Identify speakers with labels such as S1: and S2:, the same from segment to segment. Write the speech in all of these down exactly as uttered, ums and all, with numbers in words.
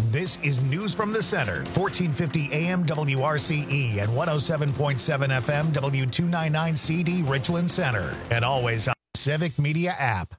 S1: This is News from the Center, fourteen fifty A M W R C E and one oh seven point seven F M W two ninety-nine C D Richland Center. And always on the Civic Media app.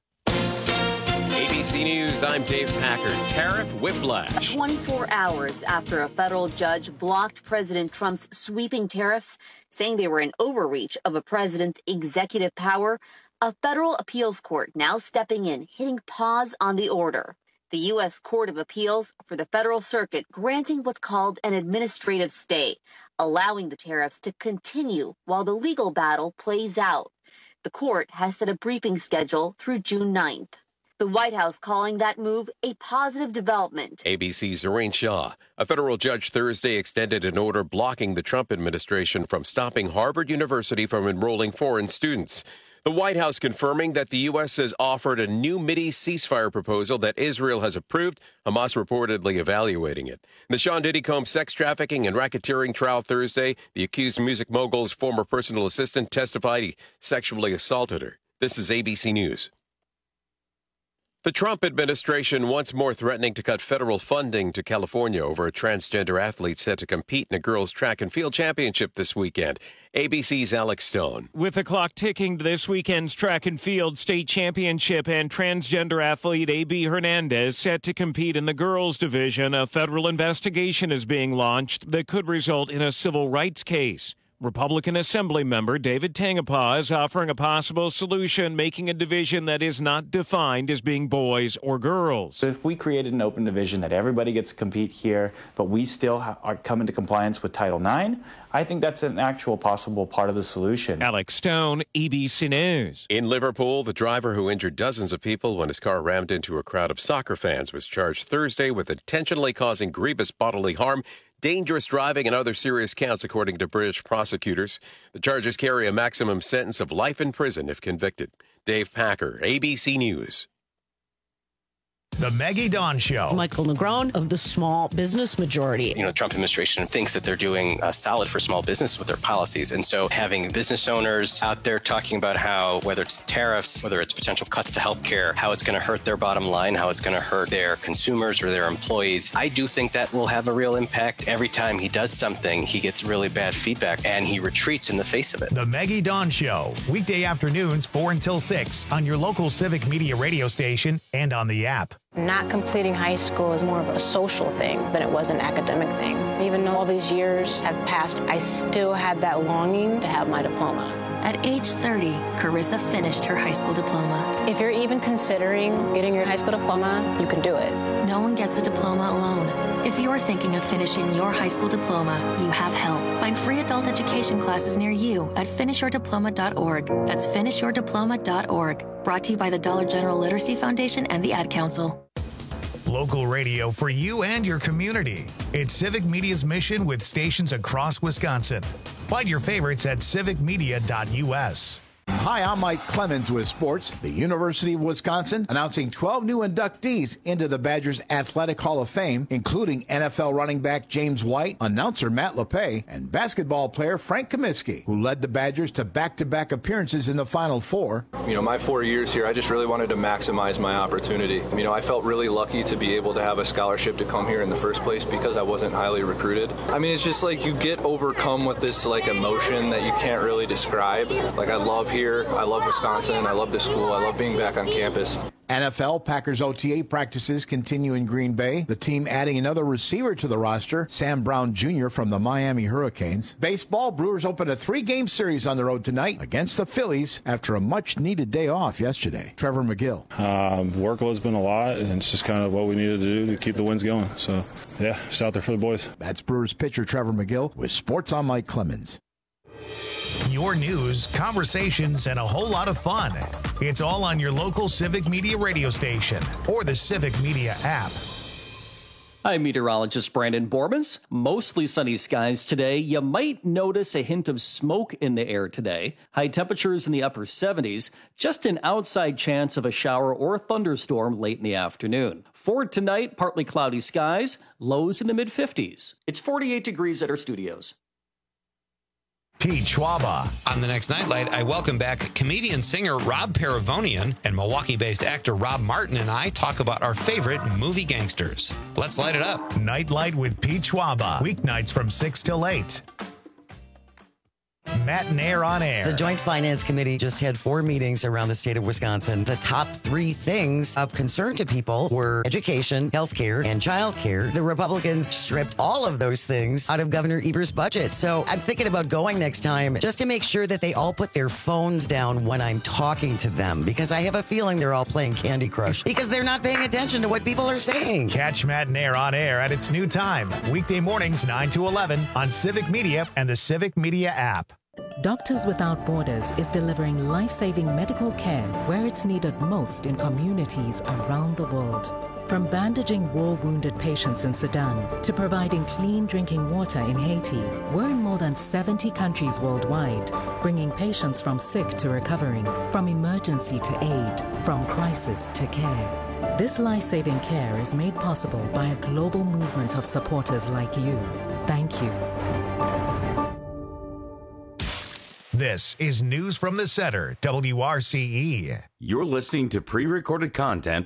S2: A B C News, I'm Dave Packard. Tariff whiplash.
S3: twenty-four hours after a federal judge blocked President Trump's sweeping tariffs, saying they were an overreach of a president's executive power, a federal appeals court now stepping in, hitting pause on the order. The U S Court of Appeals for the Federal Circuit granting what's called an administrative stay, allowing the tariffs to continue while the legal battle plays out. The court has set a briefing schedule through June ninth. The White House calling that move a positive development.
S2: A B C's Zorain Shaw. A federal judge Thursday extended an order blocking the Trump administration from stopping Harvard University from enrolling foreign students. The White House confirming that the U S has offered a new Mideast ceasefire proposal that Israel has approved, Hamas reportedly evaluating it. In the Sean Diddy Combs sex trafficking and racketeering trial Thursday, the accused music mogul's former personal assistant testified he sexually assaulted her. This is A B C News. The Trump administration once more threatening to cut federal funding to California over a transgender athlete set to compete in a girls' track and field championship this weekend. A B C's Alex Stone.
S4: With the clock ticking to this weekend's track and field state championship and transgender athlete A B Hernandez set to compete in the girls' division, a federal investigation is being launched that could result in a civil rights case. Republican Assembly member David Tangepaw is offering a possible solution, making a division that is not defined as being boys or girls.
S5: So if we created an open division that everybody gets to compete here, but we still ha- are come into compliance with Title nine, I think that's an actual possible part of the solution.
S4: Alex Stone, A B C News.
S2: In Liverpool, the driver who injured dozens of people when his car rammed into a crowd of soccer fans was charged Thursday with intentionally causing grievous bodily harm, dangerous driving, and other serious counts, according to British prosecutors. The charges carry a maximum sentence of life in prison if convicted. Dave Packer, A B C News.
S1: The Maggie Dawn Show.
S6: Michael Negron of the Small Business Majority.
S7: You know, the Trump administration thinks that they're doing uh, solid for small business with their policies. And so having business owners out there talking about how, whether it's tariffs, whether it's potential cuts to health care, how it's going to hurt their bottom line, how it's going to hurt their consumers or their employees, I do think that will have a real impact. Every time he does something, he gets really bad feedback and he retreats in the face of it.
S1: The Maggie Dawn Show. Weekday afternoons, four until six on your local Civic Media radio station and on the app.
S8: Not completing high school is more of a social thing than it was an academic thing. Even though all these years have passed, I still had that longing to have my diploma.
S9: At age thirty, Carissa finished her high school diploma.
S8: If you're even considering getting your high school diploma, you can do it.
S9: No one gets a diploma alone. If you're thinking of finishing your high school diploma, you have help. Find free adult education classes near you at finish your diploma dot org. That's finish your diploma dot org. Brought to you by the Dollar General Literacy Foundation and the Ad Council.
S1: Local radio for you and your community. It's Civic Media's mission with stations across Wisconsin. Find your favorites at civic media dot U S.
S10: Hi, I'm Mike Clemens with sports. The University of Wisconsin announcing twelve new inductees into the Badgers Athletic Hall of Fame, including N F L running back James White, announcer Matt LePay, and basketball player Frank Kaminsky, who led the Badgers to back-to-back appearances in the Final Four.
S11: You know, my four years here, I just really wanted to maximize my opportunity. You know, I felt really lucky to be able to have a scholarship to come here in the first place because I wasn't highly recruited. I mean, it's just like you get overcome with this like emotion that you can't really describe. Like, I love here. I love Wisconsin. I love the school. I love being back on campus.
S10: N F L Packers O T A practices continue in Green Bay. The team adding another receiver to the roster, Sam Brown Junior from the Miami Hurricanes. Baseball, Brewers open a three-game series on the road tonight against the Phillies after a much-needed day off yesterday. Trevor McGill.
S12: Um, workload's been a lot, and it's just kind of what we needed to do to keep the wins going. So, yeah, just out there for the boys.
S10: That's Brewers pitcher Trevor McGill with Sports on Mike Clemens.
S1: Your news, conversations, and a whole lot of fun. It's all on your local Civic Media radio station or the Civic Media app.
S13: I'm meteorologist Brandon Bormans. Mostly sunny skies today. You might notice a hint of smoke in the air today. High temperatures in the upper seventies. Just an outside chance of a shower or thunderstorm late in the afternoon. For tonight, partly cloudy skies. Lows in the mid fifties. It's forty-eight degrees at our studios.
S1: Pete Schwaba.
S14: On the next Nightlight, I welcome back comedian singer Rob Paravonian, and Milwaukee-based actor Rob Martin and I talk about our favorite movie gangsters. Let's light it up.
S1: Nightlight with Pete Schwaba. Weeknights from six till eight. Matt and Air on Air.
S15: The Joint Finance Committee just had four meetings around the state of Wisconsin. The top three things of concern to people were education, healthcare, and childcare. The Republicans stripped all of those things out of Governor Evers' budget. So I'm thinking about going next time just to make sure that they all put their phones down when I'm talking to them, because I have a feeling they're all playing Candy Crush because they're not paying attention to what people are saying.
S1: Catch Matt and Air on Air at its new time. Weekday mornings, nine to eleven on Civic Media and the Civic Media app.
S16: Doctors Without Borders is delivering life-saving medical care where it's needed most in communities around the world. From bandaging war-wounded patients in Sudan to providing clean drinking water in Haiti, we're in more than seventy countries worldwide, bringing patients from sick to recovering, from emergency to aid, from crisis to care. This life-saving care is made possible by a global movement of supporters like you. Thank you.
S1: This is News from the Center, W R C E.
S17: You're listening to pre-recorded content.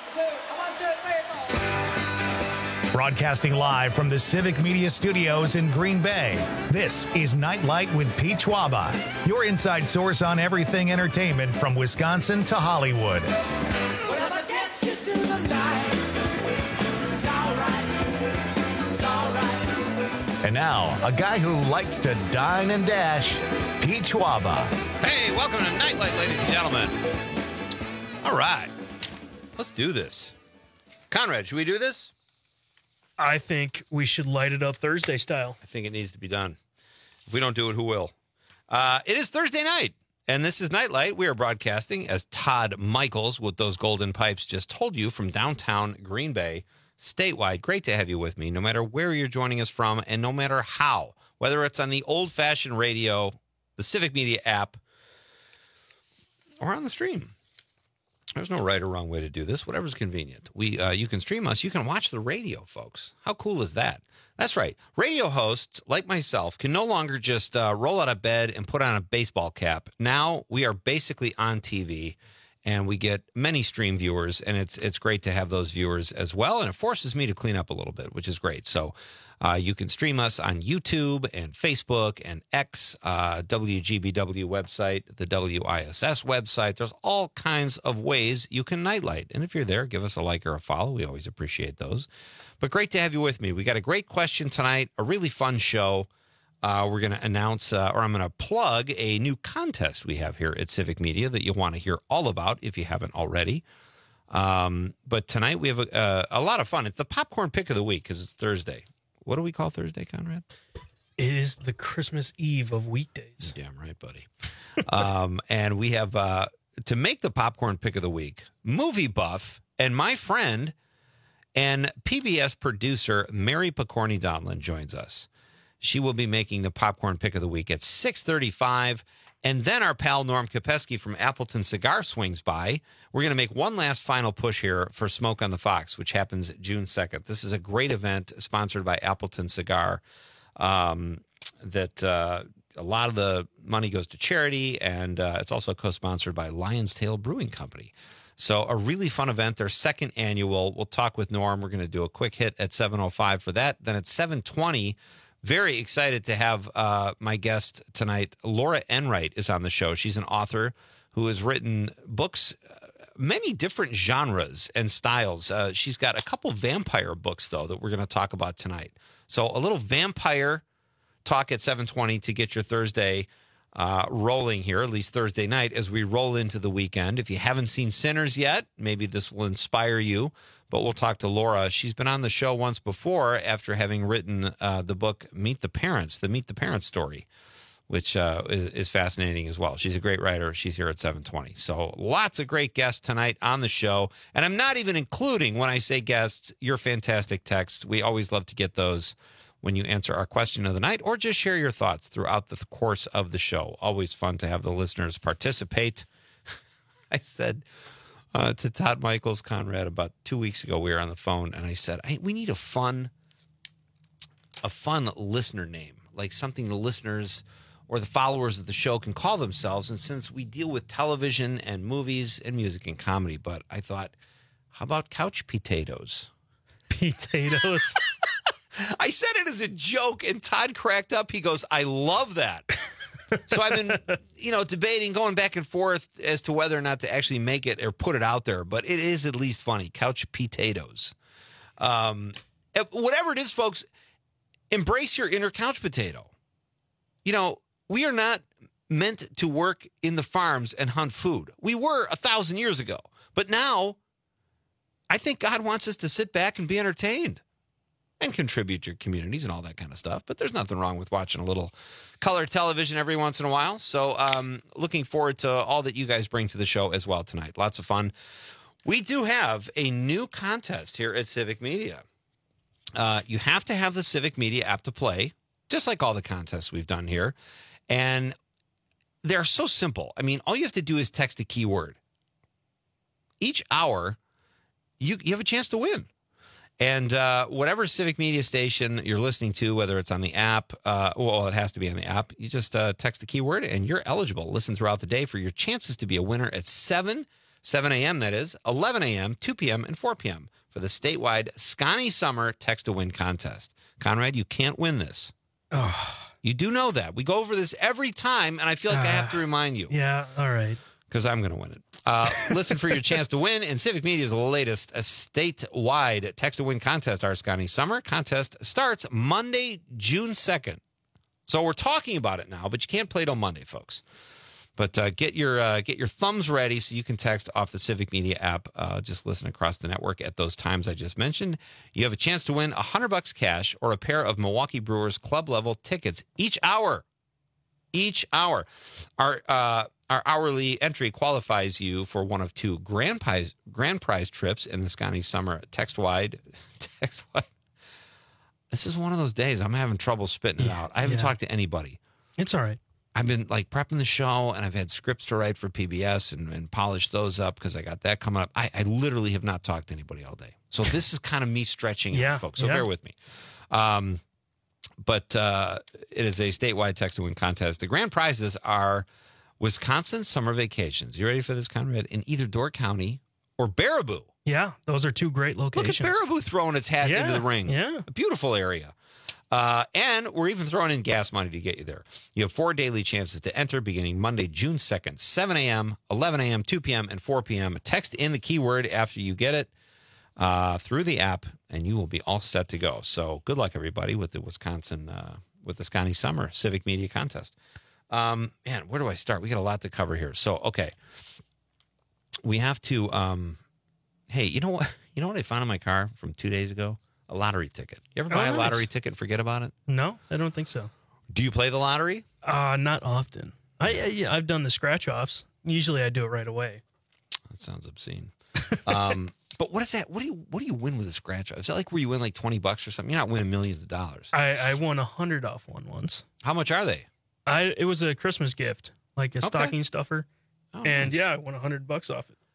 S1: Broadcasting live from the Civic Media Studios in Green Bay, this is Nightlight with Pete Schwaba, your inside source on everything entertainment from Wisconsin to Hollywood.
S18: Whatever gets you through the night, it's all right, it's all right.
S1: And now, a guy who likes to dine and dash, Pete Schwaba.
S14: Hey, welcome to Nightlight, ladies and gentlemen. All right, let's do this. Conrad, should we do this?
S19: I think we should light it up Thursday style.
S14: I think it needs to be done. If we don't do it, who will? Uh, it is Thursday night, and this is Nightlight. We are broadcasting, as Todd Michaels with those golden pipes just told you, from downtown Green Bay, statewide. Great to have you with me, no matter where you're joining us from and no matter how, whether it's on the old-fashioned radio, the Civic Media app, or on the stream. There's no right or wrong way to do this. Whatever's convenient. We, uh, you can stream us. You can watch the radio, folks. How cool is that? That's right. Radio hosts, like myself, can no longer just uh, roll out of bed and put on a baseball cap. Now we are basically on T V, and we get many stream viewers, and it's it's great to have those viewers as well, and it forces me to clean up a little bit, which is great. So uh, you can stream us on YouTube and Facebook and X, uh, W G B W website, the W I S S website. There's all kinds of ways you can nightlight. And if you're there, give us a like or a follow. We always appreciate those. But great to have you with me. We got a great question tonight, a really fun show. Uh, we're going to announce, uh, or I'm going to plug a new contest we have here at Civic Media that you'll want to hear all about if you haven't already. Um, but tonight we have a, uh, a lot of fun. It's the popcorn pick of the week because it's Thursday. What do we call Thursday, Conrad?
S19: It is the Christmas Eve of weekdays.
S14: Damn right, buddy. um, and we have, uh, to make the popcorn pick of the week, movie buff and my friend and P B S producer Mary Picorni Donlin joins us. She will be making the popcorn pick of the week at six thirty-five. And then our pal Norm Kopeski from Appleton Cigar swings by. We're going to make one last final push here for Smoke on the Fox, which happens June second. This is a great event sponsored by Appleton Cigar um, that uh, a lot of the money goes to charity, and uh, it's also co-sponsored by Lion's Tail Brewing Company. So a really fun event, their second annual. We'll talk with Norm. We're going to do a quick hit at seven oh five for that. Then at seven twenty, very excited to have uh, my guest tonight. Laura Enright is on the show. She's an author who has written books, uh, many different genres and styles. Uh, she's got a couple vampire books, though, that we're going to talk about tonight. So a little vampire talk at seven twenty to get your Thursday uh, rolling here, at least Thursday night, as we roll into the weekend. If you haven't seen Sinners yet, maybe this will inspire you. But we'll talk to Laura. She's been on the show once before after having written uh, the book Meet the Parents, the Meet the Parents story, which uh, is, is fascinating as well. She's a great writer. She's here at seven twenty. So lots of great guests tonight on the show. And I'm not even including, when I say guests, your fantastic texts. We always love to get those when you answer our question of the night, or just share your thoughts throughout the course of the show. Always fun to have the listeners participate. I said... Uh, to Todd Michaels, Conrad, about two weeks ago, we were on the phone, and I said, I, we need a fun, a fun listener name, like something the listeners or the followers of the show can call themselves. And since we deal with television and movies and music and comedy, but I thought, how about couch potatoes?
S19: Potatoes.
S14: I said it as a joke, and Todd cracked up. He goes, I love that. So I've been, you know, debating, going back and forth as to whether or not to actually make it or put it out there, but it is at least funny. Couch potatoes. Um, whatever it is, folks, embrace your inner couch potato. You know, we are not meant to work in the farms and hunt food. We were a thousand years ago, but now I think God wants us to sit back and be entertained and contribute to your communities and all that kind of stuff. But there's nothing wrong with watching a little color television every once in a while. So um, looking forward to all that you guys bring to the show as well tonight. Lots of fun. We do have a new contest here at Civic Media. Uh, you have to have the Civic Media app to play, just like all the contests we've done here. And they're so simple. I mean, all you have to do is text a keyword. Each hour, you, you have a chance to win. And uh, whatever Civic Media station you're listening to, whether it's on the app, uh, well, it has to be on the app, you just uh, text the keyword and you're eligible. Listen throughout the day for your chances to be a winner at seven, seven a.m., that is, eleven a.m., two p.m., and four p.m. for the statewide Scotty Summer Text-to-Win contest. Conrad, you can't win this.
S19: Oh.
S14: You do know that. We go over this every time, and I feel like uh, I have to remind you.
S19: Yeah, all right.
S14: Because I'm going to win it. Uh, listen for your chance to win in Civic Media's latest uh, statewide text-to-win contest, our Scotty Summer contest starts Monday, June second. So we're talking about it now, but you can't play till Monday, folks. But uh, get your uh, get your thumbs ready so you can text off the Civic Media app. Uh, just listen across the network at those times I just mentioned. You have a chance to win one hundred bucks cash or a pair of Milwaukee Brewers club-level tickets each hour. Each hour. Our uh, our hourly entry qualifies you for one of two grand prize grand prize trips in the Scotty Summer text-wide. Text-wide. This is one of those days I'm having trouble spitting it out. I haven't yeah. talked to anybody.
S19: It's all right.
S14: I've been like prepping the show, and I've had scripts to write for P B S and, and polish those up because I got that coming up. I, I literally have not talked to anybody all day. So this is kind of me stretching
S19: yeah,
S14: out, folks. So
S19: yeah.
S14: bear with me. Um, but uh, it is a statewide text-to-win contest. The grand prizes are Wisconsin summer vacations. You ready for this, Conrad? In either Door County or Baraboo.
S19: Yeah, those are two great locations.
S14: Look at Baraboo throwing its hat
S19: yeah,
S14: into the ring.
S19: Yeah.
S14: A beautiful area. Uh, and we're even throwing in gas money to get you there. You have four daily chances to enter beginning Monday, June second, seven a.m., eleven a.m., two p.m., and four p.m. Text in the keyword after you get it uh, through the app, and you will be all set to go. So good luck, everybody, with the Wisconsin, uh, with the Scotty Summer Civic Media Contest. Um, man, where do I start? We got a lot to cover here. So, okay. We have to, um, hey, you know what? You know what I found in my car from two days ago? A lottery ticket. You ever buy
S19: oh, nice.
S14: a lottery ticket and forget about it?
S19: No, I don't think so.
S14: Do you play the lottery?
S19: Uh, not often. I, I yeah, I've done the scratch offs. Usually I do it right away.
S14: That sounds obscene. um, but what is that? What do you what do you win with a scratch off? Is that like where you win like twenty bucks or something? You're not winning millions of dollars.
S19: I, I won a hundred off one once.
S14: How much are they?
S19: I it was a Christmas gift, like a
S14: okay.
S19: stocking stuffer.
S14: Oh,
S19: and
S14: nice.
S19: yeah, I won a hundred bucks off it.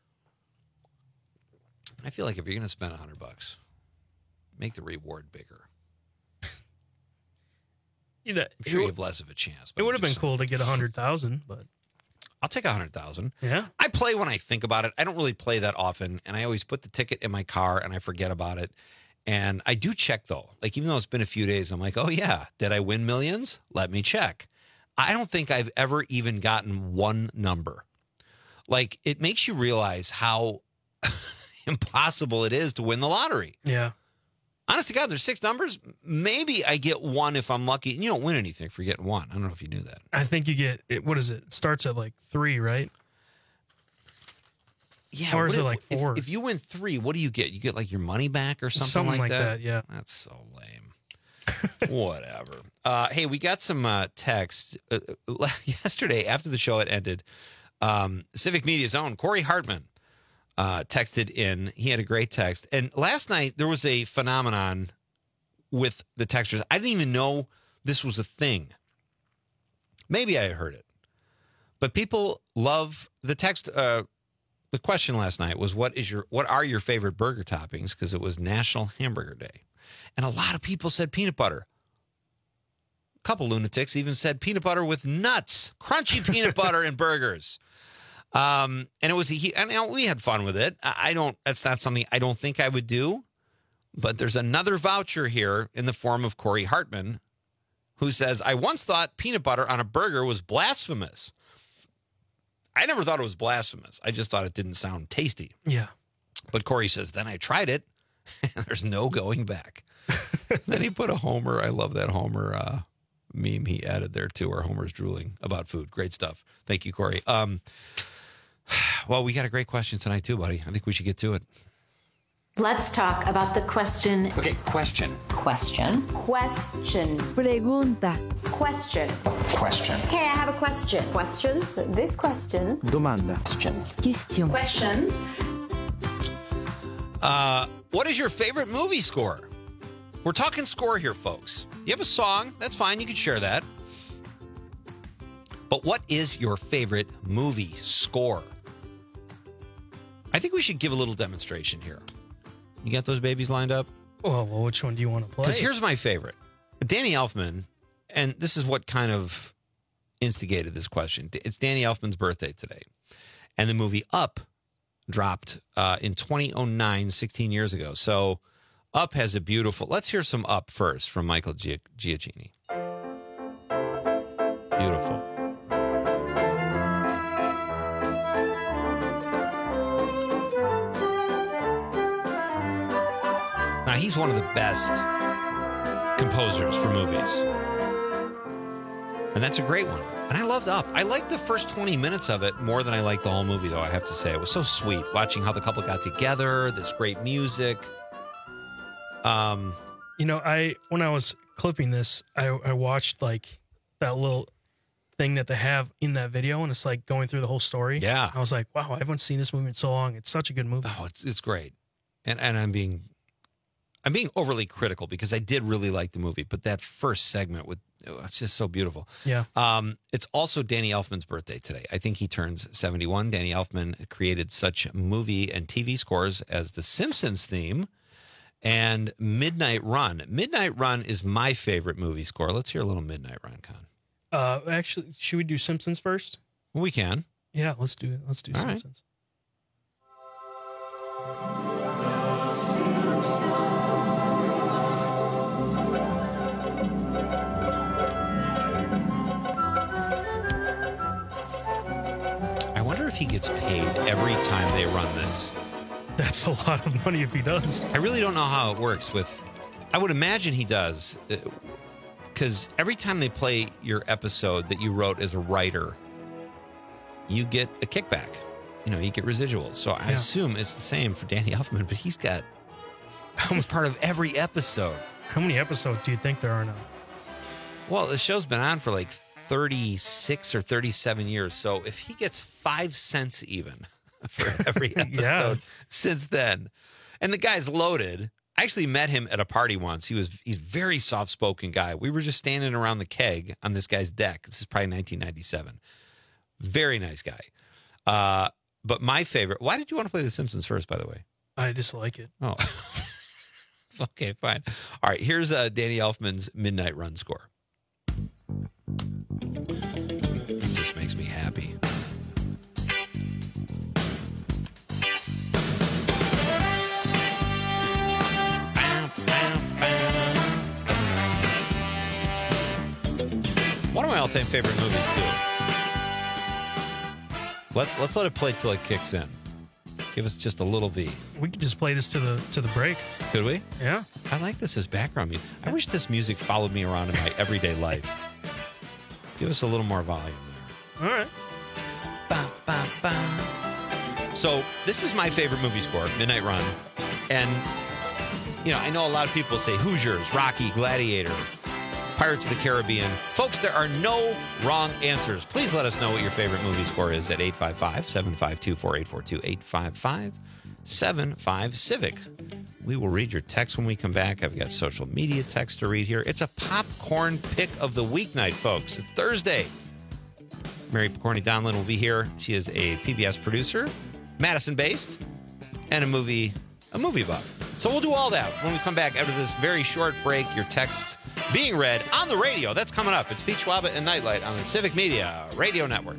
S14: I feel like if you're going to spend a hundred bucks, make the reward bigger.
S19: You know,
S14: I'm sure you have less of a chance.
S19: It would have been cool to get a hundred thousand, but
S14: I'll take a hundred thousand.
S19: Yeah,
S14: I play when I think about it. I don't really play that often, and I always put the ticket in my car and I forget about it. And I do check though. Like even though it's been a few days, I'm like, oh yeah, did I win millions? Let me check. I don't think I've ever even gotten one number. Like it makes you realize how impossible it is to win the lottery.
S19: Yeah.
S14: Honest to God, there's six numbers. Maybe I get one if I'm lucky. You don't win anything for getting one. I don't know if you knew that.
S19: I think you get, it, what is it? It starts at like three, right?
S14: Yeah.
S19: Or is it
S14: if,
S19: like four?
S14: If, if you win three, what do you get? You get like your money back or something,
S19: something
S14: like,
S19: like
S14: that?
S19: that? Yeah.
S14: That's so lame. Whatever. Uh, hey, we got some uh, text. Uh, yesterday, after the show had ended, um, Civic Media's own Corey Hartman Uh, texted in. He had a great text. And last night, there was a phenomenon with the texters. I didn't even know this was a thing. Maybe I had heard it. But people love the text. Uh, the question last night was, what is your, what are your favorite burger toppings? Because it was National Hamburger Day. And a lot of people said peanut butter. couple lunatics even said peanut butter with nuts, crunchy peanut butter and burgers. Um, and it was, he, and you know, we had fun with it. I, I don't, that's not something I don't think I would do. But there's another voucher here in the form of Corey Hartman, who says, I once thought peanut butter on a burger was blasphemous. I never thought it was blasphemous. I just thought it didn't sound tasty.
S19: Yeah.
S14: But Corey says, then I tried it, and there's no going back. Then he put a Homer. I love that Homer uh, meme he added there, too, where Homer's drooling about food. Great stuff. Thank you, Corey. Um, well, we got a great question tonight, too, buddy. I think we should get to it.
S20: Let's talk about the question.
S17: Okay, question.
S20: Question. Question.
S21: Pregunta.
S20: Question.
S17: Question.
S20: Okay, I have a question. Questions? This question.
S17: Domanda. Question.
S21: Question.
S20: Questions.
S14: Uh, what is your favorite movie score? We're talking score here, folks. You have a song, that's fine. You can share that. But what is your favorite movie score? I think we should give a little demonstration here. You got those babies lined up?
S19: Oh, well, which one do you want to play?
S14: Because here's my favorite. Danny Elfman, and this is what kind of instigated this question. It's Danny Elfman's birthday today. And the movie Up dropped uh, in twenty oh nine, sixteen years ago. So Up has a beautiful... Let's hear some Up first from Michael Gia- Giacchini. Beautiful. Now, he's one of the best composers for movies. And that's a great one. And I loved Up. I liked the first twenty minutes of it more than I liked the whole movie, though, I have to say. It was so sweet, watching how the couple got together, this great music. Um,
S19: You know, I when I was clipping this, I, I watched, like, that little thing that they have in that video, and it's, like, going through the whole story.
S14: Yeah.
S19: I was like, wow, I haven't seen this movie in so long. It's such a good movie.
S14: Oh, it's, it's great. And and I'm being... I'm being overly critical because I did really like the movie, but that first segment with oh, it's just so beautiful.
S19: Yeah.
S14: Um, it's also Danny Elfman's birthday today. I think he turns seventy-one. Danny Elfman created such movie and T V scores as The Simpsons theme and Midnight Run. Midnight Run is my favorite movie score. Let's hear a little Midnight Run, Con.
S19: Uh, actually, should we do Simpsons first?
S14: Well, we can.
S19: Yeah, let's do it. Let's do
S14: All
S19: Simpsons.
S14: I wonder if he gets paid every time they run this.
S19: That's a lot of money if he does.
S14: I really don't know how it works with... I would imagine he does. Because every time they play your episode that you wrote as a writer, you get a kickback. You know, you get residuals. So I
S19: Yeah.
S14: assume it's the same for Danny Elfman, but he's got... This is part of every episode.
S19: How many episodes do you think there are now?
S14: Well, the show's been on for like thirty-six or thirty-seven years. So if he gets five cents even for every episode
S19: Yeah.
S14: since then, and the guy's loaded. I actually met him at a party once. He was he's a very soft-spoken guy. We were just standing around the keg on this guy's deck. This is probably nineteen ninety-seven. Very nice guy. Uh, but my favorite... Why did you want to play The Simpsons first, by the way?
S19: I just like it.
S14: Oh. Okay, fine. All right, here's uh, Danny Elfman's Midnight Run score. This just makes me happy. One of my all-time favorite movies, too. Let's let's let it play till it kicks in. Give us just a little V.
S19: We could just play this to the to the break.
S14: Could we?
S19: Yeah.
S14: I like this as background music. I wish this music followed me around in my everyday life. Give us a little more volume
S19: All right.
S14: there. Ba, ba, ba. So this is my favorite movie score, Midnight Run. And, you know, I know a lot of people say Hoosiers, Rocky, Gladiator, Pirates of the Caribbean. Folks, there are no wrong answers. Please let us know what your favorite movie score is at eight five five, seven five two, four eight four two, eight five five, seven five, Civic. We will read your text when we come back. I've got social media text to read here. It's a popcorn pick of the weeknight, folks. It's Thursday. Mary Picorni Donlin will be here. She is a P B S producer, Madison-based, and a movie a movie buff. So we'll do all that when we come back after this very short break. Your texts being read on the radio. That's coming up. It's Pete Schwaba and Nightlight on the Civic Media Radio Network.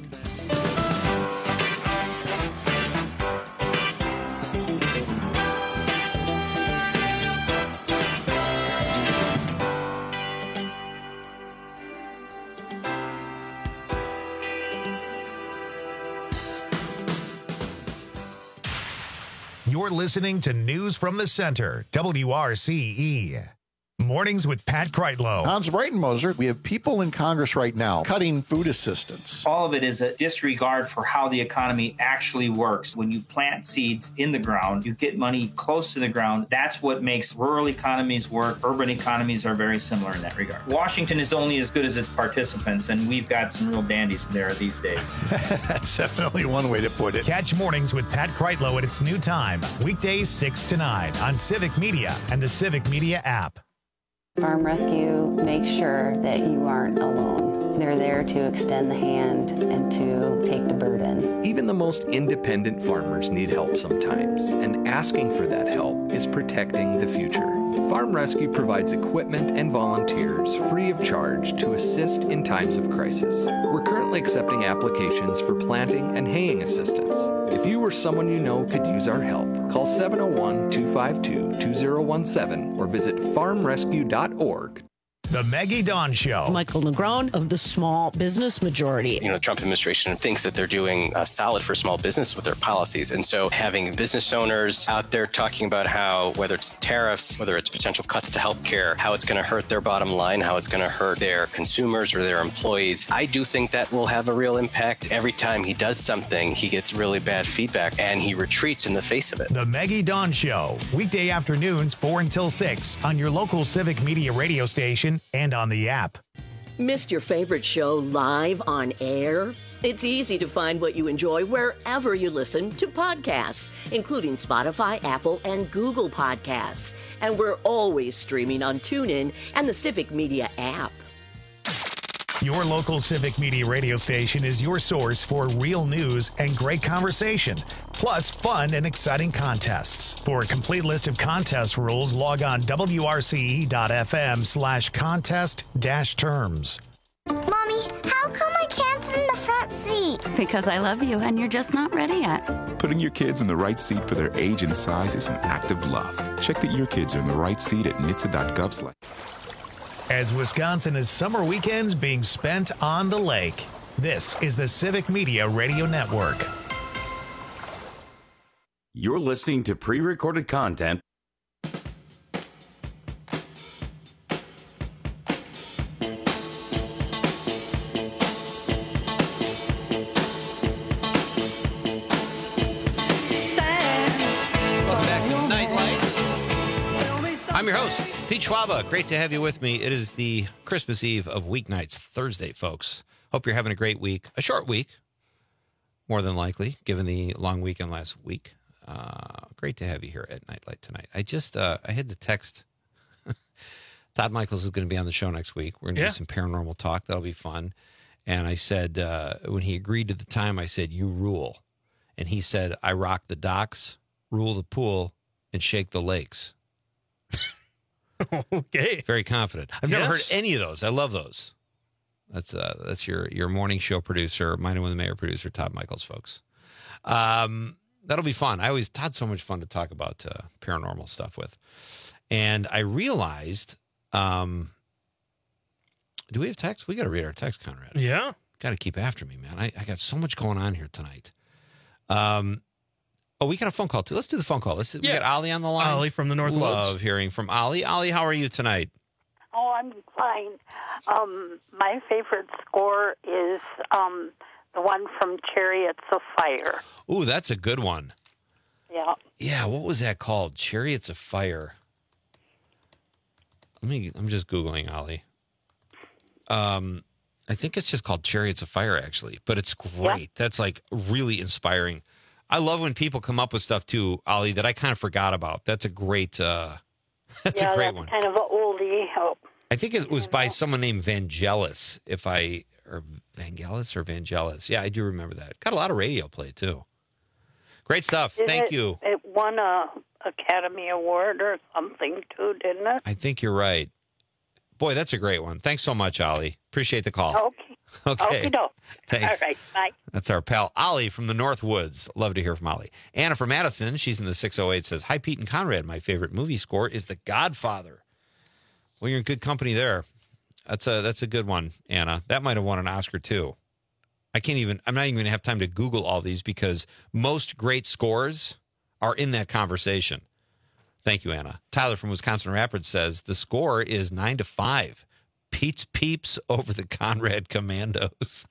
S1: You're listening to News from the Center, W R C E. Mornings with Pat Kreitlow.
S21: Hans Breitenmoser, we have people in Congress right now cutting food assistance.
S22: All of it is a disregard for how the economy actually works. When you plant seeds in the ground, you get money close to the ground. That's what makes rural economies work. Urban economies are very similar in that regard. Washington is only as good as its participants, and we've got some real dandies there these days.
S21: That's definitely one way to put it.
S1: Catch Mornings with Pat Kreitlow at its new time, weekdays six to nine on Civic Media and the Civic Media app.
S23: Farm Rescue makes sure that you aren't alone. They're there to extend the hand and to take the burden.
S24: Even the most independent farmers need help sometimes, and asking for that help is protecting the future. Farm Rescue provides equipment and volunteers free of charge to assist in times of crisis. We're currently accepting applications for planting and haying assistance. If you or someone you know could use our help, call seven oh one, two five two, two oh one seven or visit farm rescue dot org.
S1: The Maggie Dawn Show.
S6: Michael Negron of the Small Business Majority.
S7: You know, the Trump administration thinks that they're doing uh, solid for small business with their policies. And so having business owners out there talking about how, whether it's tariffs, whether it's potential cuts to healthcare, how it's going to hurt their bottom line, how it's going to hurt their consumers or their employees, I do think that will have a real impact. Every time he does something, he gets really bad feedback and he retreats in the face of it.
S1: The Maggie Dawn Show. Weekday afternoons, four until six on your local Civic Media radio station and on the app.
S25: Missed your favorite show live on air? It's easy to find what you enjoy wherever you listen to podcasts, including Spotify, Apple, and Google Podcasts. And we're always streaming on TuneIn and the Civic Media app.
S1: Your local Civic Media radio station is your source for real news and great conversation, plus fun and exciting contests. For a complete list of contest rules, log on W R C E dot F M slash contest dash terms.
S26: Mommy, how come I can't sit in the front seat?
S27: Because I love you and you're just not ready yet.
S28: Putting your kids in the right seat for their age and size is an act of love. Check that your kids are in the right seat at N H T S A dot gov slash.
S1: As Wisconsin is summer weekends being spent on the lake, this is the Civic Media Radio Network.
S29: You're listening to pre-recorded content.
S14: Welcome back to Nightlight. I'm your host, Pete Schwaba. Great to have you with me. It is the Christmas Eve of weeknights, Thursday, folks. Hope you're having a great week. A short week, more than likely, given the long weekend last week. Uh, great to have you here at Nightlight tonight. I just, uh, I had to text. Todd Michaels is going to be on the show next week. We're going to
S19: Yeah.
S14: do some paranormal talk. That'll be fun. And I said, uh, when he agreed to the time, I said, you rule. And he said, I rock the docks, rule the pool, and shake the lakes.
S19: Okay.
S14: Very confident. I've never
S19: Yes.
S14: heard any of those. I love those. That's uh, that's your your morning show producer, Mine and When the Mayor producer, Todd Michaels, folks. Um, that'll be fun. I always Todd's so much fun to talk about uh, paranormal stuff with. And I realized, um, do we have text? We got to read our text, Conrad.
S19: Yeah.
S14: Got to keep after me, man. I, I got so much going on here tonight. Um. Oh, we got a phone call, too. Let's do the phone call. Let's, We
S19: Yeah.
S14: got Ollie on the line.
S19: Ollie from the North
S14: Love
S19: Woods.
S14: hearing from Ollie. Ollie, how are you tonight?
S30: Oh, I'm fine. Um, my favorite score is um, the one from Chariots of Fire.
S14: Ooh, that's a good one.
S30: Yeah.
S14: Yeah, what was that called? Chariots of Fire. Let me, I'm just Googling, Ollie. Um, I think it's just called Chariots of Fire, actually, but it's great.
S30: Yeah.
S14: That's like really inspiring. I love when people come up with stuff too, Ollie, that I kind of forgot about. That's a great, uh, that's
S30: yeah,
S14: a great
S30: that's
S14: one.
S30: kind of an oldie. Oh,
S14: I think it was by someone named Vangelis, if I, or Vangelis or Vangelis. Yeah, I do remember that. Got a lot of radio play too. Great stuff.
S30: Didn't
S14: Thank
S30: it,
S14: you.
S30: It won a Academy Award or something too, didn't it?
S14: I think you're right. Boy, that's a great one. Thanks so much, Ollie. Appreciate the call.
S30: Okay.
S14: Okay.
S30: Okey-doke.
S14: Thanks.
S30: All right. Bye.
S14: That's our pal, Ollie from the North Woods. Love to hear from Ollie. Anna from Madison, she's in the six oh eight, says, hi, Pete and Conrad. My favorite movie score is The Godfather. Well, you're in good company there. That's a that's a good one, Anna. That might have won an Oscar, too. I can't even, I'm not even going to have time to Google all these because most great scores are in that conversation. Thank you, Anna. Tyler from Wisconsin Rapids says, the score is nine to five. Pete's Peeps over the Conrad Commandos.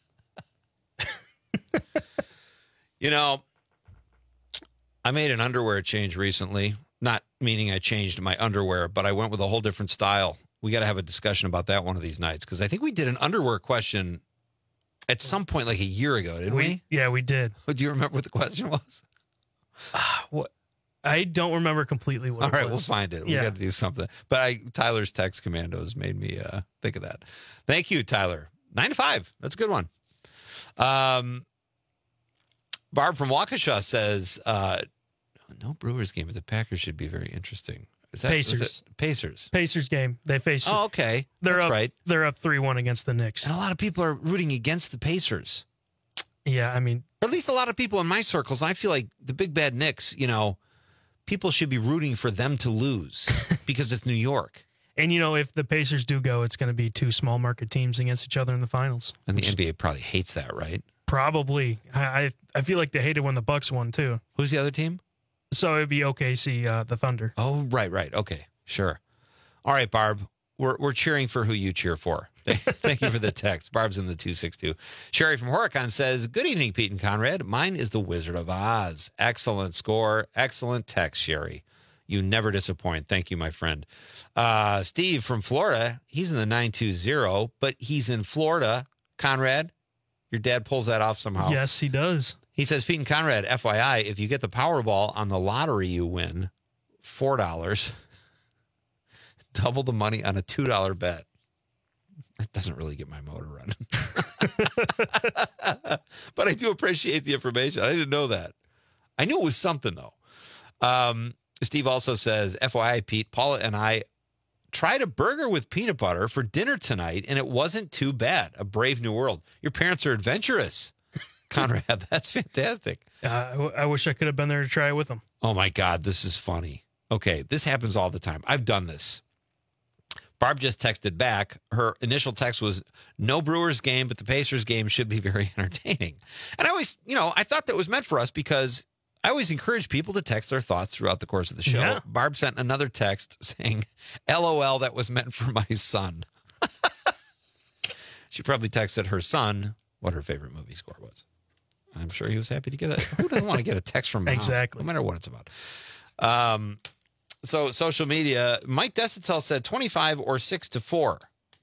S14: You know, I made an underwear change recently. Not meaning I changed my underwear, but I went with a whole different style. We got to have a discussion about that one of these nights because I think we did an underwear question at some point like a year ago, didn't we?
S19: we? Yeah, we did.
S14: Do you remember what the question was?
S19: What? I don't remember completely what
S14: All
S19: it
S14: right,
S19: was.
S14: we'll find it. We
S19: Yeah.
S14: got to do something. But I Tyler's text commandos made me uh, think of that. Thank you, Tyler. Nine to five. That's a good one. Um, Barb from Waukesha says, uh, no Brewers game, but the Packers should be very interesting. Is that, is
S19: Pacers.
S14: it Pacers.
S19: Pacers game. They face.
S14: Oh, okay.
S19: They're
S14: That's
S19: up.
S14: right.
S19: They're up three one against the Knicks.
S14: And a lot of people are rooting against the Pacers.
S19: Yeah, I mean,
S14: Or at least a lot of people in my circles. And I feel like the big bad Knicks, you know, people should be rooting for them to lose because it's New York.
S19: and you know, if the Pacers do go, it's going to be two small market teams against each other in the finals.
S14: And the N B A probably hates that, right?
S19: Probably. I I, I feel like they hated when the Bucks won too.
S14: Who's the other team?
S19: So it'd be O K C, uh, the Thunder.
S14: Oh, right, right. Okay, sure. All right, Barb. We're we're cheering for who you cheer for. Thank you for the text. Barb's in the two six two. Sherry from Horicon says, good evening, Pete and Conrad. Mine is The Wizard of Oz. Excellent score. Excellent text, Sherry. You never disappoint. Thank you, my friend. Uh, Steve from Florida, he's in the nine two zero, but he's in Florida. Conrad, your dad pulls that off somehow.
S19: Yes, he does.
S14: He says, Pete and Conrad, F Y I, if you get the Powerball on the lottery, you win four dollars. Double the money on a two dollar bet. That doesn't really get my motor running. But I do appreciate the information. I didn't know that. I knew it was something, though. Um, Steve also says, F Y I, Pete, Paula and I tried a burger with peanut butter for dinner tonight, and it wasn't too bad. A brave new world. Your parents are adventurous. Conrad, that's fantastic.
S19: Uh, I, w- I wish I could have been there to try it with them.
S14: Oh, my God, this is funny. Okay, this happens all the time. I've done this. Barb just texted back. Her initial text was, no Brewers game, but the Pacers game should be very entertaining. And I always, you know, I thought that was meant for us because I always encourage people to text their thoughts throughout the course of the show.
S19: Yeah.
S14: Barb sent another text saying, L O L, that was meant for my son. She probably texted her son what her favorite movie score was. I'm sure he was happy to get that. Who doesn't want to get a text from mom?
S19: Exactly.
S14: No matter what it's about. Um, so social media, Mike Desitel said twenty-five or six to four.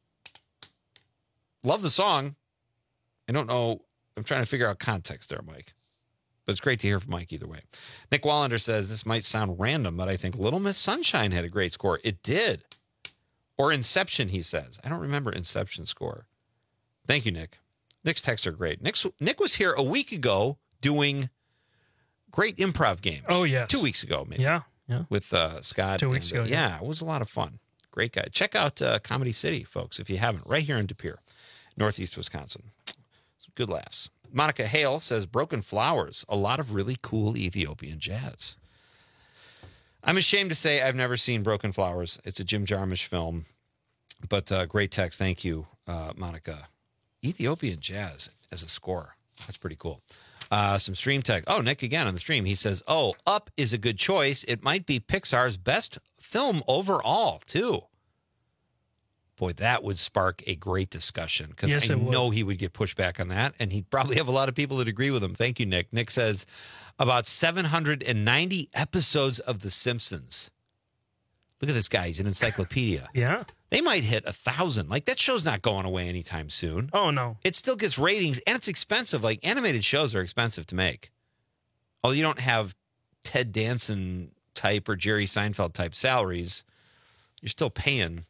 S14: Love the song. I don't know. I'm trying to figure out context there, Mike. But it's great to hear from Mike either way. Nick Wallander says, this might sound random, but I think Little Miss Sunshine had a great score. It did. Or Inception, he says. I don't remember Inception score. Thank you, Nick. Nick's texts are great. Nick's, Nick was here a week ago doing great improv games.
S19: Oh, yes.
S14: Two weeks ago, maybe.
S19: Yeah, yeah.
S14: With uh, Scott.
S19: Two weeks
S14: and, uh,
S19: ago, yeah.
S14: yeah. It was a lot of fun. Great guy. Check out uh, Comedy City, folks, if you haven't. Right here in De Pere, Northeast Wisconsin. Some good laughs. Monica Hale says, Broken Flowers, a lot of really cool Ethiopian jazz. I'm ashamed to say I've never seen Broken Flowers. It's a Jim Jarmusch film, but uh, great text. Thank you, uh, Monica. Ethiopian jazz as a score. That's pretty cool. Uh, some stream text. Oh, Nick again on the stream. He says, oh, Up is a good choice. It might be Pixar's best film overall, too. Boy, that would spark a great discussion because
S19: Yes,
S14: I
S19: it would.
S14: know he would get pushback on that, and he'd probably have a lot of people that agree with him. Thank you, Nick. Nick says, about seven hundred ninety episodes of The Simpsons. Look at this guy. He's an encyclopedia.
S19: Yeah.
S14: They might hit a thousand. Like, that show's not going away anytime soon.
S19: Oh, no.
S14: It still gets ratings, and it's expensive. Like, animated shows are expensive to make. Although you don't have Ted Danson type or Jerry Seinfeld type salaries, you're still paying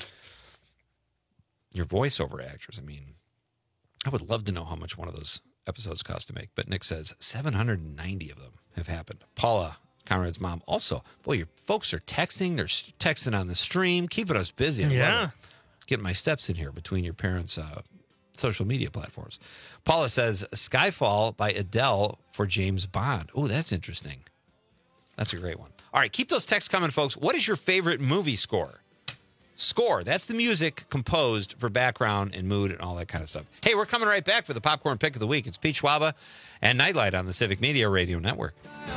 S14: your voiceover actors. I mean, I would love to know how much one of those episodes cost to make. But Nick says seven hundred ninety of them have happened. Paula, Conrad's mom, also. Boy, your folks are texting. They're texting on the stream, keeping us busy. I love
S19: Yeah.
S14: it. getting my steps in here between your parents' uh, social media platforms. Paula says, Skyfall by Adele for James Bond. Oh, that's interesting. That's a great one. All right, keep those texts coming, folks. What is your favorite movie score? Score. That's the music composed for background and mood and all that kind of stuff. Hey, we're coming right back for the Popcorn Pick of the Week. It's Pete Schwaba and Nightlight on the Civic Media Radio Network.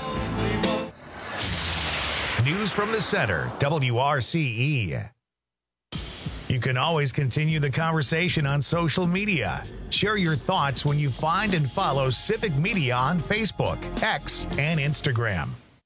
S1: News from the center, W R C E. You can always continue the conversation on social media. Share your thoughts when you find and follow Civic Media on Facebook, X, and Instagram.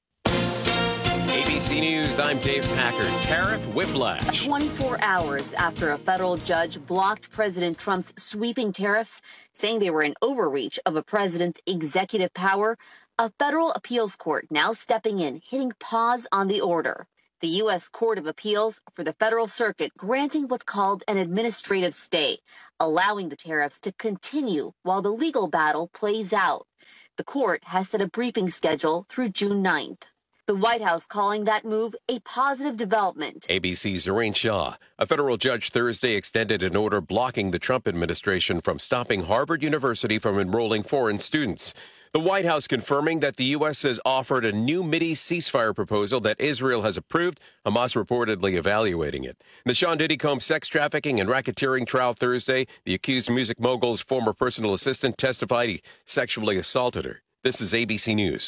S2: A B C News, I'm Dave Packard. Tariff whiplash.
S20: twenty-four hours after a federal judge blocked President Trump's sweeping tariffs, saying they were an overreach of a president's executive power, a federal appeals court now stepping in, hitting pause on the order. The U S Court of Appeals for the Federal Circuit granting what's called an administrative stay, allowing the tariffs to continue while the legal battle plays out. The court has set a briefing schedule through June ninth. The White House calling that move a positive development.
S2: A B C's Zorain Shaw. A federal judge Thursday extended an order blocking the Trump administration from stopping Harvard University from enrolling foreign students. The White House confirming that the U S has offered a new Mideast ceasefire proposal that Israel has approved, Hamas reportedly evaluating it. In the Sean Diddy Combs sex trafficking and racketeering trial Thursday, the accused music mogul's former personal assistant testified he sexually assaulted her. This is A B C News.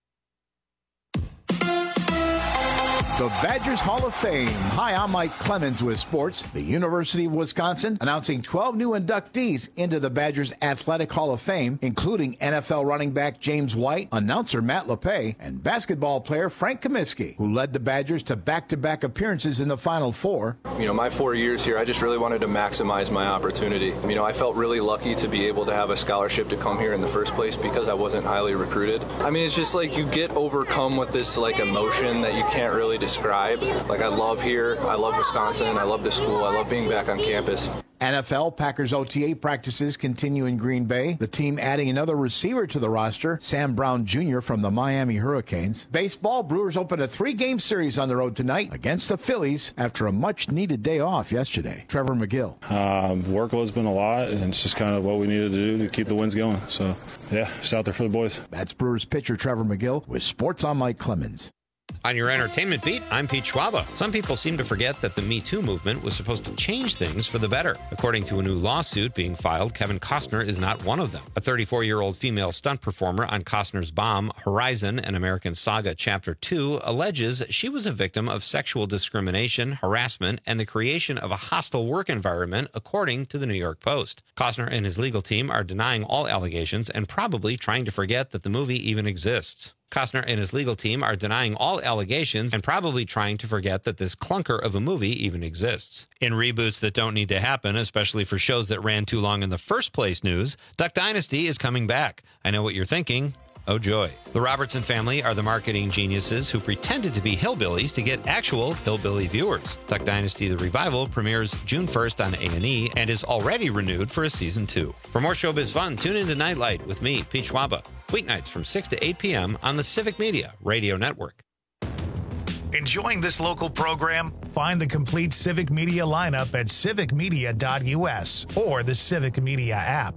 S3: The Badgers Hall of Fame. Hi, I'm Mike Clemens with sports. The University of Wisconsin announcing twelve new inductees into the Badgers Athletic Hall of Fame, including N F L running back James White, announcer Matt LePay, and basketball player Frank Kaminsky, who led the Badgers to back-to-back appearances in the Final Four.
S4: You know, my four years here, I just really wanted to maximize my opportunity. You know, I felt really lucky to be able to have a scholarship to come here in the first place because I wasn't highly recruited. I mean, it's just like you get overcome with this, like, emotion that you can't really describe. Like, I love here, I love Wisconsin, I love the school, I love being back on campus.
S3: N F L Packers O T A practices continue in Green Bay. The team adding another receiver to the roster, Sam Brown Junior from the Miami Hurricanes. Baseball, Brewers open a three-game series on the road tonight against the Phillies after a much-needed day off yesterday. Trevor McGill.
S5: Um, the workload's been a lot, and it's just kind of what we needed to do to keep the wins going. So, yeah, just out there for the boys.
S3: That's Brewers pitcher Trevor McGill with Sports on Mike Clemens.
S14: On your entertainment beat, I'm Pete Schwaba. Some people seem to forget that the Me Too movement was supposed to change things for the better. According to a new lawsuit being filed, Kevin Costner is not one of them. A thirty-four-year-old female stunt performer on Costner's bomb, Horizon, an American Saga Chapter two, alleges she was a victim of sexual discrimination, harassment, and the creation of a hostile work environment, according to the New York Post. Costner and his legal team are denying all allegations and probably trying to forget that the movie even exists. Costner and his legal team are denying all allegations and probably trying to forget that this clunker of a movie even exists. In reboots that don't need to happen, especially for shows that ran too long in the first place news, Duck Dynasty is coming back. I know what you're thinking. Oh, joy. The Robertson family are the marketing geniuses who pretended to be hillbillies to get actual hillbilly viewers. Duck Dynasty The Revival premieres June first on A and E and is already renewed for a season two. For more showbiz fun, tune into Nightlight with me, Pete Schwaba, weeknights from six to eight p.m. on the Civic Media Radio Network.
S1: Enjoying this local program? Find the complete Civic Media lineup at civic media dot u s or the Civic Media app.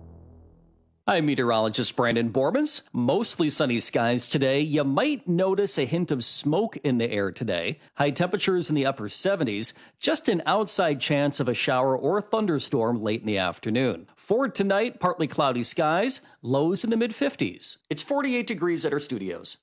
S8: I'm meteorologist Brandon Borbans. Mostly sunny skies today. You might notice a hint of smoke in the air today. High temperatures in the upper seventies. Just an outside chance of a shower or thunderstorm late in the afternoon. For tonight, partly cloudy skies. Lows in the mid fifties. It's forty-eight degrees at our studios.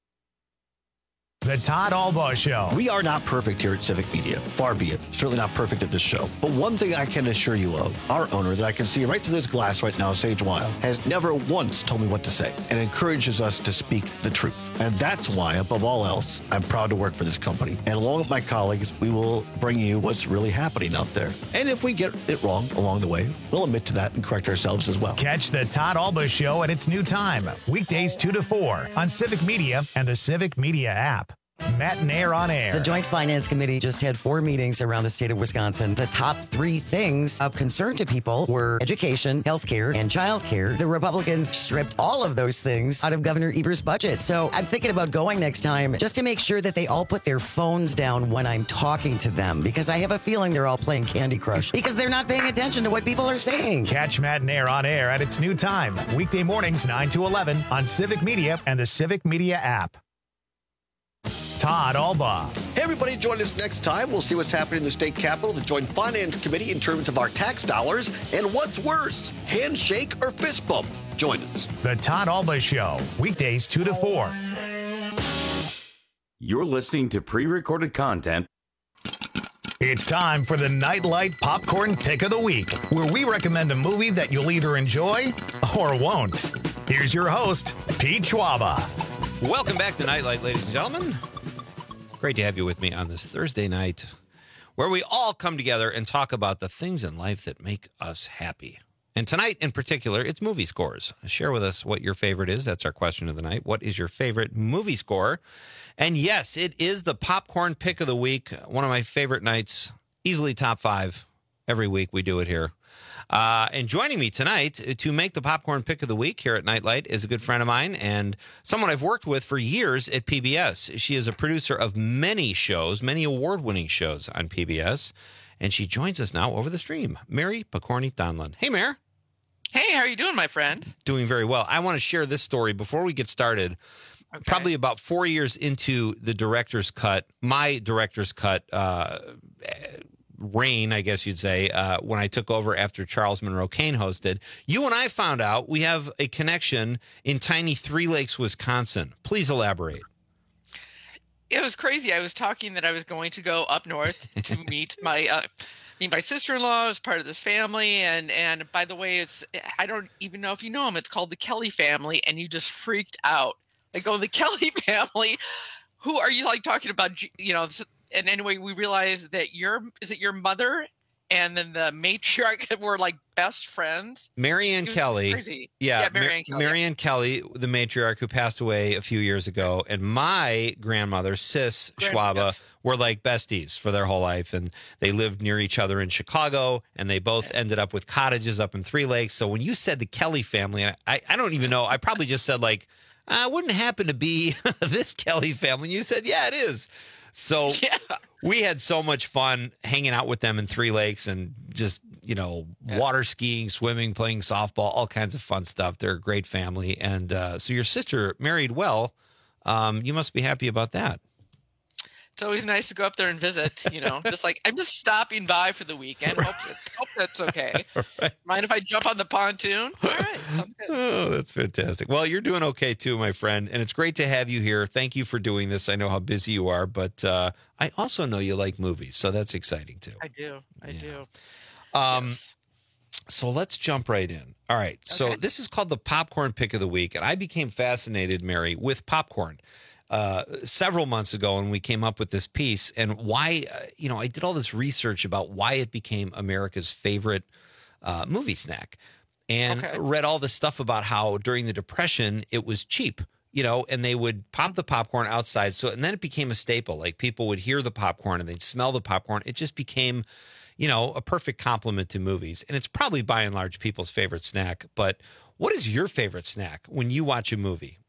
S1: The Todd Albaugh Show.
S9: We are not perfect here at Civic Media. Far be it. Certainly not perfect at this show. But one thing I can assure you of, our owner that I can see right through this glass right now, Sage Weil, has never once told me what to say and encourages us to speak the truth. And that's why, above all else, I'm proud to work for this company. And along with my colleagues, we will bring you what's really happening out there. And if we get it wrong along the way, we'll admit to that and correct ourselves as well.
S1: Catch the Todd Albaugh Show at its new time, weekdays two to four on Civic Media and the Civic Media app. Matt and Air on Air.
S10: The Joint Finance Committee just had four meetings around the state of Wisconsin. The top three things of concern to people were education, healthcare, and childcare. The Republicans stripped all of those things out of Governor Evers' budget. So I'm thinking about going next time just to make sure that they all put their phones down when I'm talking to them, because I have a feeling they're all playing Candy Crush because they're not paying attention to what people are saying.
S1: Catch Matt and Air on Air at its new time, weekday mornings nine to eleven on Civic Media and the Civic Media app. Todd Albaugh.
S9: Hey, everybody, join us next time. We'll see what's happening in the state capitol, the Joint Finance Committee, in terms of our tax dollars, and what's worse, handshake or fist bump. Join us.
S1: The Todd Albaugh Show, weekdays two to four.
S29: You're listening to pre-recorded content.
S1: It's time for the Nightlight Popcorn Pick of the Week, where we recommend a movie that you'll either enjoy or won't. Here's your host, Pete Schwaba.
S14: Welcome back to Nightlight, ladies and gentlemen. Great to have you with me on this Thursday night, where we all come together and talk about the things in life that make us happy. And tonight, in particular, it's movie scores. Share with us what your favorite is. That's our question of the night. What is your favorite movie score? And yes, it is the Popcorn Pick of the Week. One of my favorite nights, easily top five. Every week we do it here. Uh, and joining me tonight to make the Popcorn Pick of the Week here at Nightlight is a good friend of mine and someone I've worked with for years at P B S. She is a producer of many shows, many award-winning shows on P B S, and she joins us now over the stream. Mary Picorni Donlon. Hey, Mare.
S11: Hey, how are you doing, my friend?
S14: Doing very well. I want to share this story before we get started. Okay. Probably about four years into the director's cut, my director's cut, uh, reign, I guess you'd say, uh, when I took over after Charles Monroe Kane hosted, you and I found out we have a connection in tiny Three Lakes, Wisconsin. Please elaborate.
S11: It was crazy. I was talking that I was going to go up north to meet my uh, meet my sister-in-law as part of this family, and and by the way, it's I don't even know if you know them. It's called the Kelly family, and you just freaked out. I go, the Kelly family. Who are you like talking about? You know. And anyway, we realized that your is it your mother and then the matriarch were like best friends.
S14: Marianne Kelly.
S11: Crazy.
S14: Yeah,
S11: yeah Marianne
S14: Mar-
S11: Kelly.
S14: Marianne Kelly, the matriarch who passed away a few years ago, and my grandmother, Sis Schwaba, yes. were like besties for their whole life. And they lived near each other in Chicago, and they both ended up with cottages up in Three Lakes. So when you said the Kelly family, I, I don't even know, I probably just said like, uh, wouldn't happen to be this Kelly family. And you said, yeah, it is. So yeah. we had so much fun hanging out with them in Three Lakes and just, you know, yeah. water skiing, swimming, playing softball, all kinds of fun stuff. They're a great family. And uh, so your sister married well. Um, you must be happy about that.
S11: It's always nice to go up there and visit, you know, just like I'm just stopping by for the weekend. Hope, hope that's okay. Right. Mind if I jump on the pontoon? All right. Sounds good.
S14: Oh, that's fantastic. Well, you're doing okay too, my friend. And it's great to have you here. Thank you for doing this. I know how busy you are, but uh, I also know you like movies. So that's exciting too.
S11: I do. I yeah. do.
S14: Um,
S11: yes.
S14: So let's jump right in. All right. Okay. So this is called the Popcorn Pick of the Week. And I became fascinated, Mary, with popcorn. Uh, several months ago when we came up with this piece and why, uh, you know, I did all this research about why it became America's favorite uh, movie snack and okay. read all this stuff about how during the Depression it was cheap, you know, and they would pop the popcorn outside. So, and then it became a staple. Like people would hear the popcorn and they'd smell the popcorn. It just became, you know, a perfect complement to movies. And it's probably by and large people's favorite snack. But what is your favorite snack when you watch a movie?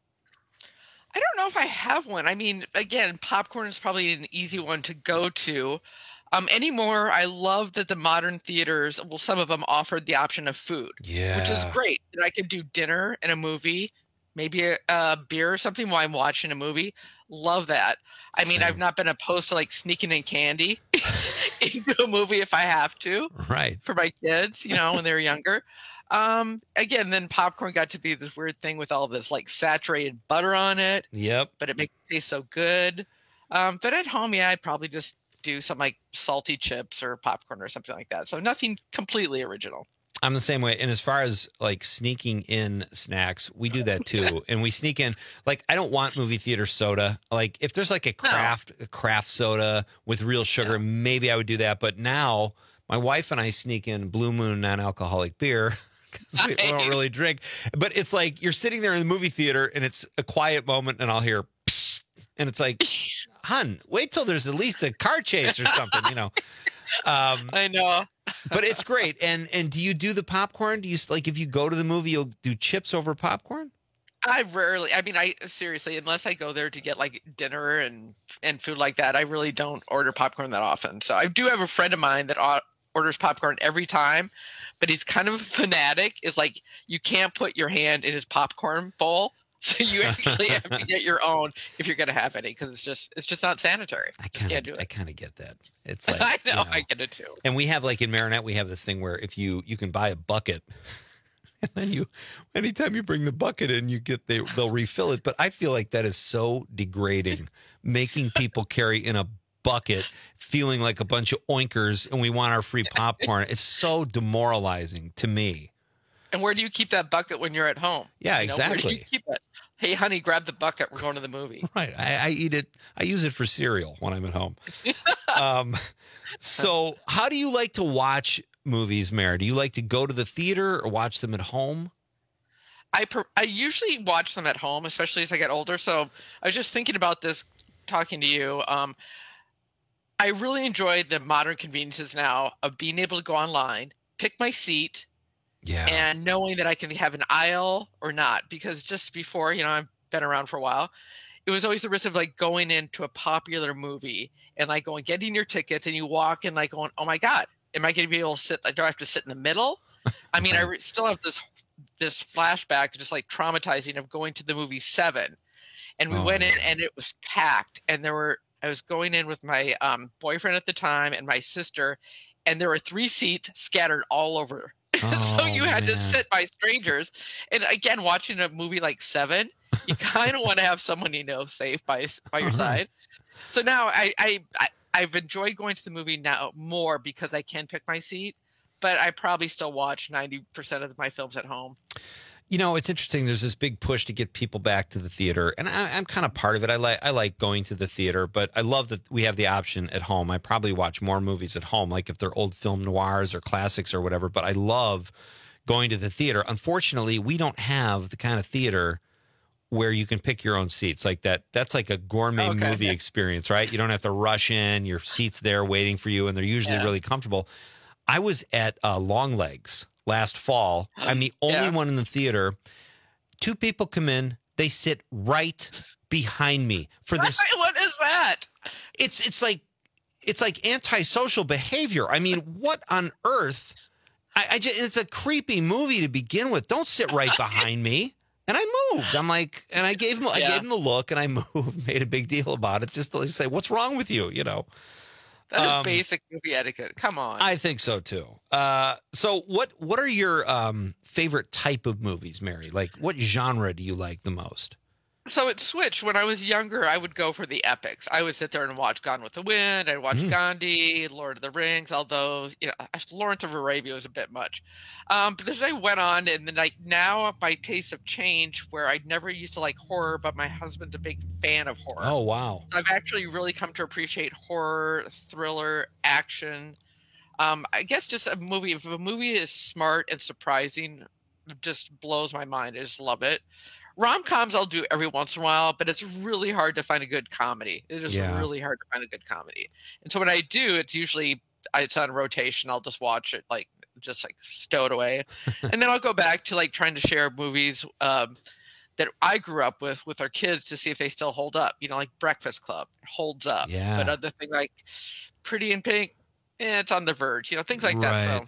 S11: I don't know if I have one. I mean, again, popcorn is probably an easy one to go to. Um, anymore, I love that the modern theaters, well, some of them offered the option of food,
S14: yeah.
S11: which is great. And I could do dinner and a movie, maybe a, a beer or something while I'm watching a movie. Love that. I mean, Same. I've not been opposed to like sneaking in candy into a movie if I have to.
S14: Right.
S11: For my kids, you know, when they were younger. Um, again, then popcorn got to be this weird thing with all this like saturated butter on it.
S14: Yep.
S11: But it makes it taste so good. Um, but at home, yeah, I'd probably just do some like salty chips or popcorn or something like that. So nothing completely original.
S14: I'm the same way. And as far as like sneaking in snacks, we do that too. And we sneak in, like, I don't want movie theater soda. Like if there's like a craft, no. a craft soda with real sugar, yeah. maybe I would do that. But now my wife and I sneak in Blue Moon non-alcoholic beer. Because we don't really drink. But it's like you're sitting there in the movie theater and it's a quiet moment and I'll hear psst, and it's like, hun, wait till there's at least a car chase or something, you know. Um,
S11: I know.
S14: But it's great. And and do you do the popcorn? Do you, like, if you go to the movie, you'll do chips over popcorn?
S11: I rarely, I mean, I seriously, unless I go there to get like dinner and, and food like that, I really don't order popcorn that often. So I do have a friend of mine that o- orders popcorn every time, but he's kind of a fanatic. It's like, you can't put your hand in his popcorn bowl. So you actually have to get your own if you're going to have any, because it's just, it's just not sanitary. I
S14: kinda,
S11: can't do it.
S14: I kind of get that. It's like,
S11: I know,
S14: you know,
S11: I get it too.
S14: And we have, like in Marinette, we have this thing where if you, you can buy a bucket and then you, anytime you bring the bucket in, you get, they, they'll refill it. But I feel like that is so degrading, making people carry in a bucket, feeling like a bunch of oinkers and we want our free popcorn. It's so demoralizing to me.
S11: And where do you keep that bucket when you're at home?
S14: Yeah,
S11: You know, where do
S14: exactly.
S11: you keep it? Hey, honey, grab the bucket. We're going to the movie.
S14: Right. I, I eat it. I use it for cereal when I'm at home. um, so how do you like to watch movies, Mary? Do you like to go to the theater or watch them at home?
S11: I per- I usually watch them at home, especially as I get older. So I was just thinking about this, talking to you. Um, I really enjoy the modern conveniences now of being able to go online, pick my seat,
S14: yeah,
S11: and knowing that I can have an aisle or not. Because just before, you know, I've been around for a while, it was always the risk of like going into a popular movie and like going getting your tickets, and you walk in like going, oh my God, am I going to be able to sit? Like, do I have to sit in the middle? I mean, I re- still have this this flashback, just like traumatizing, of going to the movie Seven, and we
S14: Oh,
S11: went in and it was packed, and there were I was going in with my um, boyfriend at the time and my sister, and there were three seats scattered all over.
S14: Oh,
S11: So you had to
S14: man.
S11: sit by strangers. And again, watching a movie like Seven, you kind of want to have someone you know safe by by your
S14: Uh-huh.
S11: side. So now I, I I I've enjoyed going to the movie now more because I can pick my seat, but I probably still watch ninety percent of my films at home.
S14: You know, it's interesting. There's this big push to get people back to the theater, and I, I'm kind of part of it. I like I like going to the theater, but I love that we have the option at home. I probably watch more movies at home, like if they're old film noirs or classics or whatever. But I love going to the theater. Unfortunately, we don't have the kind of theater where you can pick your own seats like that. That's like a gourmet
S11: Okay.
S14: movie experience, right? You don't have to rush in. Your seat's there waiting for you, and they're usually
S11: Yeah.
S14: really comfortable. I was at uh, Long Legs last fall. I'm the only
S11: Yeah.
S14: one in the theater. Two people come in. They sit right behind me for this.
S11: What is that?
S14: It's it's like it's like antisocial behavior. I mean, what on earth? I, I just it's a creepy movie to begin with. Don't sit right behind me. And I moved. I'm like, and I gave him I
S11: Yeah.
S14: gave him the look, and I moved. Made a big deal about it, just to like say, "What's wrong with you?" You know.
S11: That is
S14: Um,
S11: basic movie etiquette. Come on.
S14: I think so too. Uh, so what what are your um, favorite type of movies, Mary? Like, what genre do you like the most?
S11: So it switched. When I was younger, I would go for the epics. I would sit there and watch Gone with the Wind. I'd watch
S14: Mm.
S11: Gandhi, Lord of the Rings, all those. You know, Lawrence of Arabia was a bit much. Um, but as I went on, and then like now my tastes have changed, where I never used to like horror, but my husband's a big fan of horror.
S14: Oh wow!
S11: So I've actually really come to appreciate horror, thriller, action. Um, I guess just a movie. If a movie is smart and surprising, it just blows my mind. I just love it. Rom-coms I'll do every once in a while, but it's really hard to find a good comedy. It is
S14: Yeah.
S11: really hard to find a good comedy. And so when I do, it's usually it's on rotation. I'll just watch it like just like stowed away, and then I'll go back to like trying to share movies um, that I grew up with with our kids to see if they still hold up. You know, like Breakfast Club holds up,
S14: Yeah.
S11: but other thing like Pretty in Pink, eh, it's on the verge. You know, things like that.
S14: Right.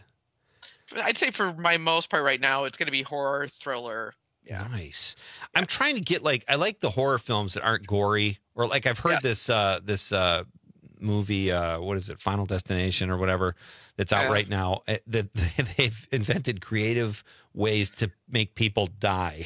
S11: So I'd say for my most part right now, it's going to be horror, thriller. Yeah.
S14: Nice. I'm trying to get like I like the horror films that aren't gory, or like I've heard
S11: Yeah.
S14: this uh this uh movie uh what is it, Final Destination or whatever, that's out
S11: Yeah.
S14: right now, eh, that they've invented creative ways to make people die.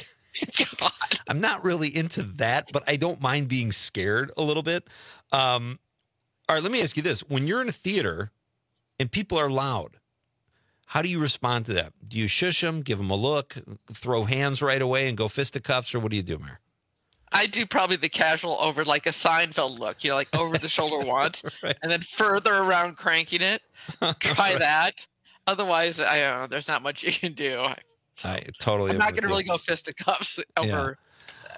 S14: I'm not really into that, but I don't mind being scared a little bit. Um all right, let me ask you this. When you're in a theater and people are loud, how do you respond to that? Do you shush them, give them a look, throw hands right away and go fisticuffs, or what do you do, Mayor?
S11: I do probably the casual over like a Seinfeld look, you know, like over the shoulder once,
S14: Right.
S11: and then further around cranking it. Try
S14: Right.
S11: that. Otherwise, I don't know. There's not much you can do.
S14: I totally
S11: I'm
S14: am
S11: not
S14: with
S11: going to
S14: you.
S11: really go fisticuffs over.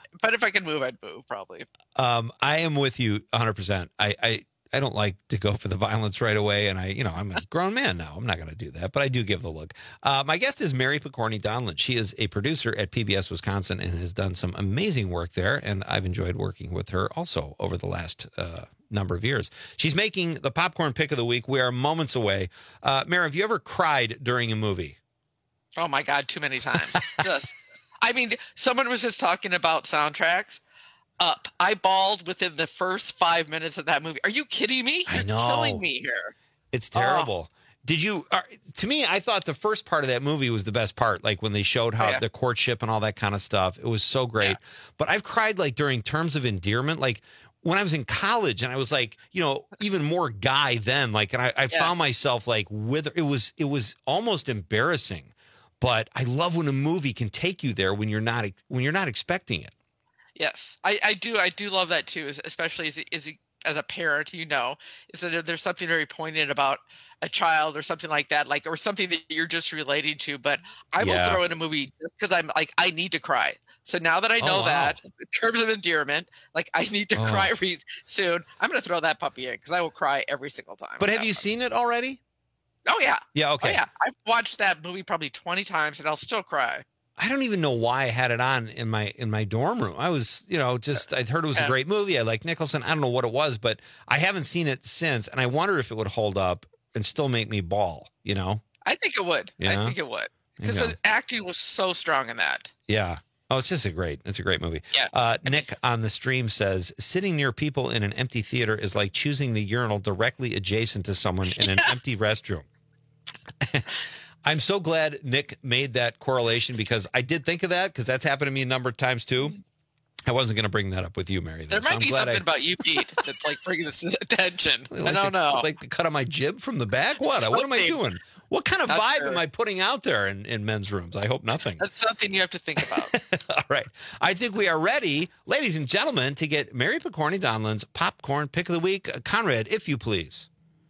S11: but if I could move, I'd move probably.
S14: Um, I am with you one hundred percent. I, I, I don't like to go for the violence right away, and I, you know, I'm a grown man now. I'm not going to do that, but I do give the look. Uh, my guest is Mary Picorni Donlin. She is a producer at P B S Wisconsin and has done some amazing work there, and I've enjoyed working with her also over the last uh, number of years. She's making the popcorn pick of the week. We are moments away. Uh, Mary, have you ever cried during a movie?
S11: Oh my God, too many times. Just, I mean, someone was just talking about soundtracks. Up. I bawled within the first five minutes of that movie. Are you kidding me? You're
S14: I know.
S11: killing me here.
S14: It's terrible. Oh. Did you, uh, to me, I thought the first part of that movie was the best part. Like when they showed how
S11: oh, yeah.
S14: the courtship and all that kind of stuff. It was so great. Yeah. But I've cried like during Terms of Endearment, like when I was in college and I was like, you know, even more guy then, like, and I, I yeah. found myself like with, it was, it was almost embarrassing, but I love when a movie can take you there when you're not, when you're not expecting it.
S11: Yes, I, I do. I do love that too, especially as as, as a parent. You know, is that there's something very poignant about a child or something like that, like or something that you're just relating to. But I
S14: Yeah.
S11: will throw in a movie just because I'm like I need to cry. So now that I know
S14: Oh, wow.
S11: that, in terms of endearment, like I need to
S14: Oh.
S11: cry re- soon. I'm going to throw that puppy in because I will cry every single time.
S14: But
S11: I
S14: have you seen it already?
S11: Oh yeah.
S14: Yeah. Okay.
S11: Oh yeah. I've watched that movie probably twenty times and I'll still cry.
S14: I don't even know why I had it on in my in my dorm room. I was, you know, just I'd heard it was a
S11: Yeah.
S14: great movie. I like Nicholson. I don't know what it was, but I haven't seen it since, and I wonder if it would hold up and still make me bawl. You know?
S11: I think it would.
S14: Yeah?
S11: I think it would because
S14: Yeah.
S11: the acting was so strong in that.
S14: Yeah. Oh, it's just a great, it's a great movie.
S11: Yeah.
S14: Uh, Nick on the stream says, sitting near people in an empty theater is like choosing the urinal directly adjacent to someone in an empty restroom. I'm so glad Nick made that correlation because I did think of that because that's happened to me a number of times too. I wasn't going to bring that up with you, Mary. Though,
S11: There
S14: so
S11: might
S14: I'm
S11: be
S14: glad
S11: something
S14: I,
S11: about you, Pete, that's like bringing this to attention.
S14: like
S11: I don't
S14: the,
S11: know.
S14: Like the cut of my jib from the back? What? What am I
S11: Something.
S14: doing? What kind of
S11: Not
S14: vibe
S11: sure.
S14: am I putting out there in, in men's rooms? I hope nothing.
S11: That's something you have to think about.
S14: All right. I think we are ready, ladies and gentlemen, to get Mary Picorni Donlin's popcorn pick of the week. Uh, Conrad, if you please.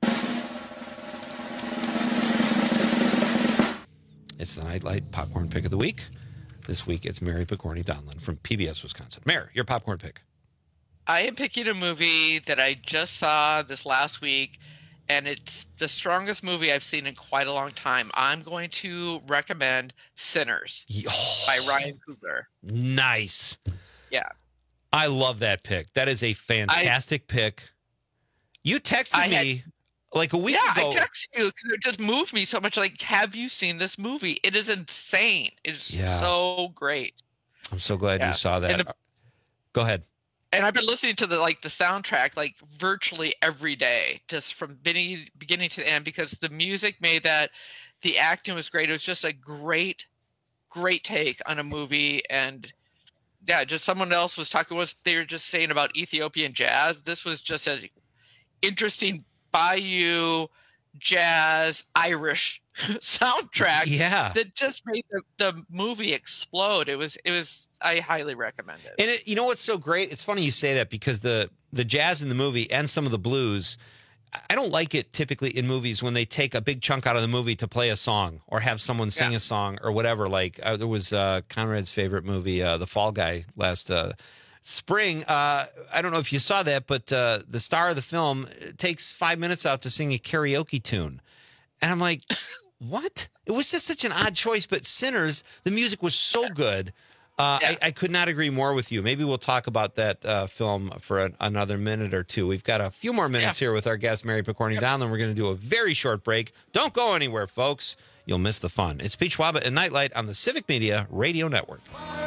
S14: It's the Nightlight Popcorn Pick of the Week. This week, it's Mary Picorni Donlin from P B S Wisconsin. Mary, your popcorn pick.
S11: I am picking a movie that I just saw this last week, and it's the strongest movie I've seen in quite a long time. I'm going to recommend Sinners
S14: Oh,
S11: by Ryan Coogler.
S14: nice.
S11: Yeah.
S14: I love that pick. That is a fantastic pick. You texted
S11: I
S14: me
S11: had-
S14: like a week
S11: Yeah,
S14: ago.
S11: I texted you because it just moved me so much. Like, have you seen this movie? It is insane. It's
S14: Yeah.
S11: so great.
S14: I'm so glad
S11: Yeah.
S14: you saw that.
S11: And the-
S14: Go ahead.
S11: And I've been listening to the like the soundtrack like virtually every day, just from beginning beginning to end, because the music made that, the acting was great. It was just a great, great take on a movie. And yeah, just someone else was talking was they were just saying about Ethiopian jazz. This was just a interesting Bayou jazz Irish soundtrack.
S14: Yeah.
S11: That just made the, the movie explode. It was it was I highly recommend it.
S14: And it, you know what's so great? It's funny you say that because the the jazz in the movie and some of the blues, I don't like it typically in movies when they take a big chunk out of the movie to play a song or have someone sing
S11: Yeah.
S14: a song or whatever. Like uh, there was uh, Conrad's favorite movie, uh, The Fall Guy, last uh, spring. Uh, I don't know if you saw that, but uh, the star of the film takes five minutes out to sing a karaoke tune. And I'm like, what? It was just such an odd choice. But Sinners, the music was so good. Uh,
S11: Yeah.
S14: I, I could not agree more with you. Maybe we'll talk about that uh, film for an, another minute or two. We've got a few more minutes
S11: Yeah.
S14: here with our guest, Mary Picorni Donlin. We're going to do a very short break. Don't go anywhere, folks. You'll miss the fun. It's Peach Waba and Nightlight on the Civic Media Radio Network.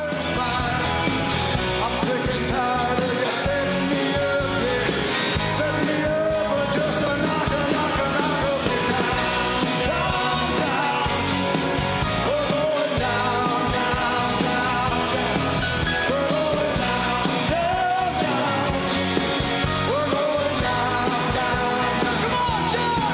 S12: I'm sick and tired of you setting me up, yeah. Setting me up for just a knocker, knocker, knocker. Down, down. We're going down, down, down, down. We're going down, down, down. We're going down, down, down. Come on, John!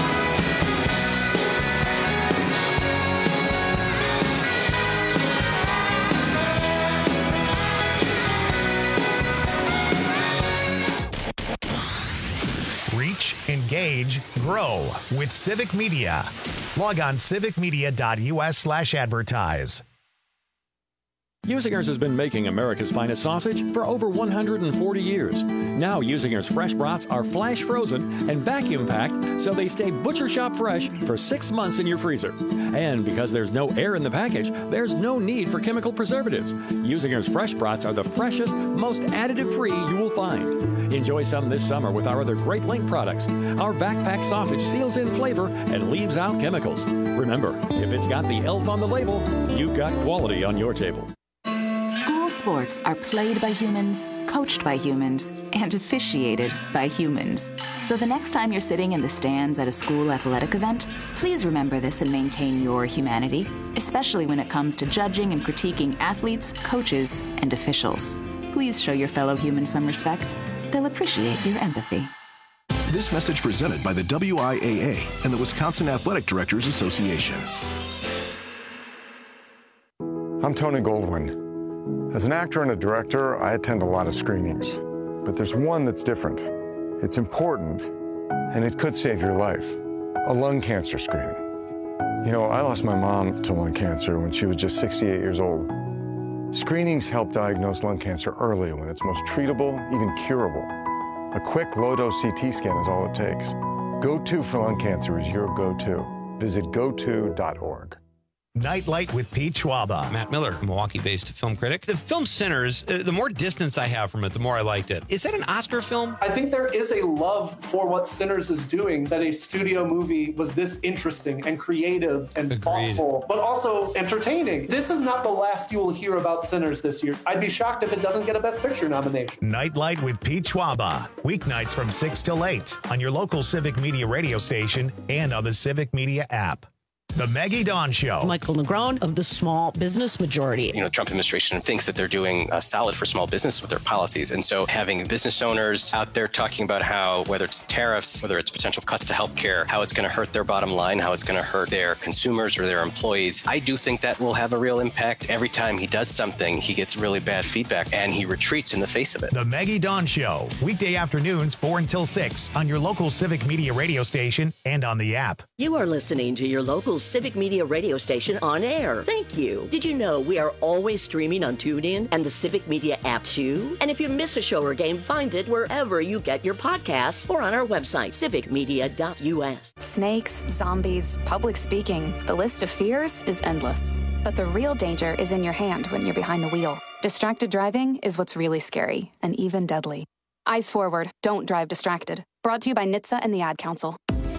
S1: Reach, engage, grow with Civic Media. Log on civicmedia.us slash advertise.
S6: Usinger's has been making America's finest sausage for over one hundred forty years. Now Usinger's fresh brats are flash frozen and vacuum packed so they stay butcher shop fresh for six months in your freezer. And because there's no air in the package, there's no need for chemical preservatives. Usinger's fresh brats are the freshest, most additive-free you will find. Enjoy some this summer with our other great Link products. Our vac pack sausage seals in flavor and leaves out chemicals. Remember, if it's got the elf on the label, you've got quality on your table.
S13: School sports are played by humans, coached by humans, and officiated by humans. So the next time you're sitting in the stands at a school athletic event, please remember this and maintain your humanity, especially when it comes to judging and critiquing athletes, coaches, and officials. Please show your fellow humans some respect. They'll appreciate your empathy.
S15: This message presented by the W I A A and the Wisconsin Athletic Directors Association.
S16: I'm Tony Goldwyn. As an actor and a director, I attend a lot of screenings, but there's one that's different. It's important, and it could save your life. A lung cancer screening. You know, I lost my mom to lung cancer when she was just sixty-eight years old. Screenings help diagnose lung cancer early when it's most treatable, even curable. A quick low-dose C T scan is all it takes. Go To for lung cancer is your go-to. Visit go to dot org.
S1: Nightlight with Pete Schwaba.
S14: Matt Miller, Milwaukee-based film critic. The film Sinners, uh, the more distance I have from it, the more I liked it. Is that an Oscar film?
S17: I think there is a love for what Sinners is doing, that a studio movie was this interesting and creative and
S14: Agreed.
S17: thoughtful, but also entertaining. This is not the last you will hear about Sinners this year. I'd be shocked if it doesn't get a Best Picture nomination.
S1: Nightlight with Pete Schwaba. Weeknights from six till eight on your local Civic Media radio station and on the Civic Media app. The Maggie Dawn Show.
S18: Michael Negron of the Small Business Majority.
S7: You know, the Trump administration thinks that they're doing uh, solid for small business with their policies. And so having business owners out there talking about how, whether it's tariffs, whether it's potential cuts to healthcare, how it's going to hurt their bottom line, how it's going to hurt their consumers or their employees, I do think that will have a real impact. Every time he does something, he gets really bad feedback and he retreats in the face of it.
S1: The Maggie Dawn Show. Weekday afternoons, four until six on your local Civic Media radio station and on the app.
S25: You are listening to your local Civic Media radio station on air. Thank you. Did you know we are always streaming on TuneIn and the Civic Media app too? And if you miss a show or game, find it wherever you get your podcasts or on our website, civic media dot u s.
S21: Snakes, zombies, public speaking. The list of fears is endless. But the real danger is in your hand when you're behind the wheel. Distracted driving is what's really scary and even deadly. Eyes forward. Don't drive distracted. Brought to you by N H T S A and the Ad Council.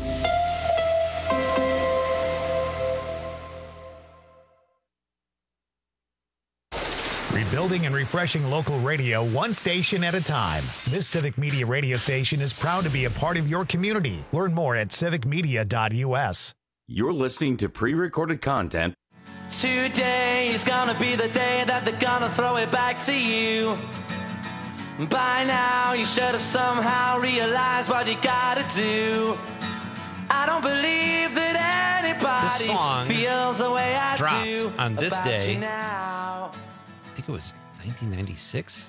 S1: Rebuilding and refreshing local radio one station at a time. This Civic Media radio station is proud to be a part of your community. Learn more at civic media dot u s.
S29: You're listening to pre-recorded content.
S22: Today is gonna be the day that they're gonna throw it back to you. By now you should have somehow realized what you gotta do. I don't believe that anybody
S14: This song
S22: feels the way I
S14: dropped
S22: do
S14: on this
S22: about
S14: day.
S22: you now.
S14: I think it was nineteen ninety-six.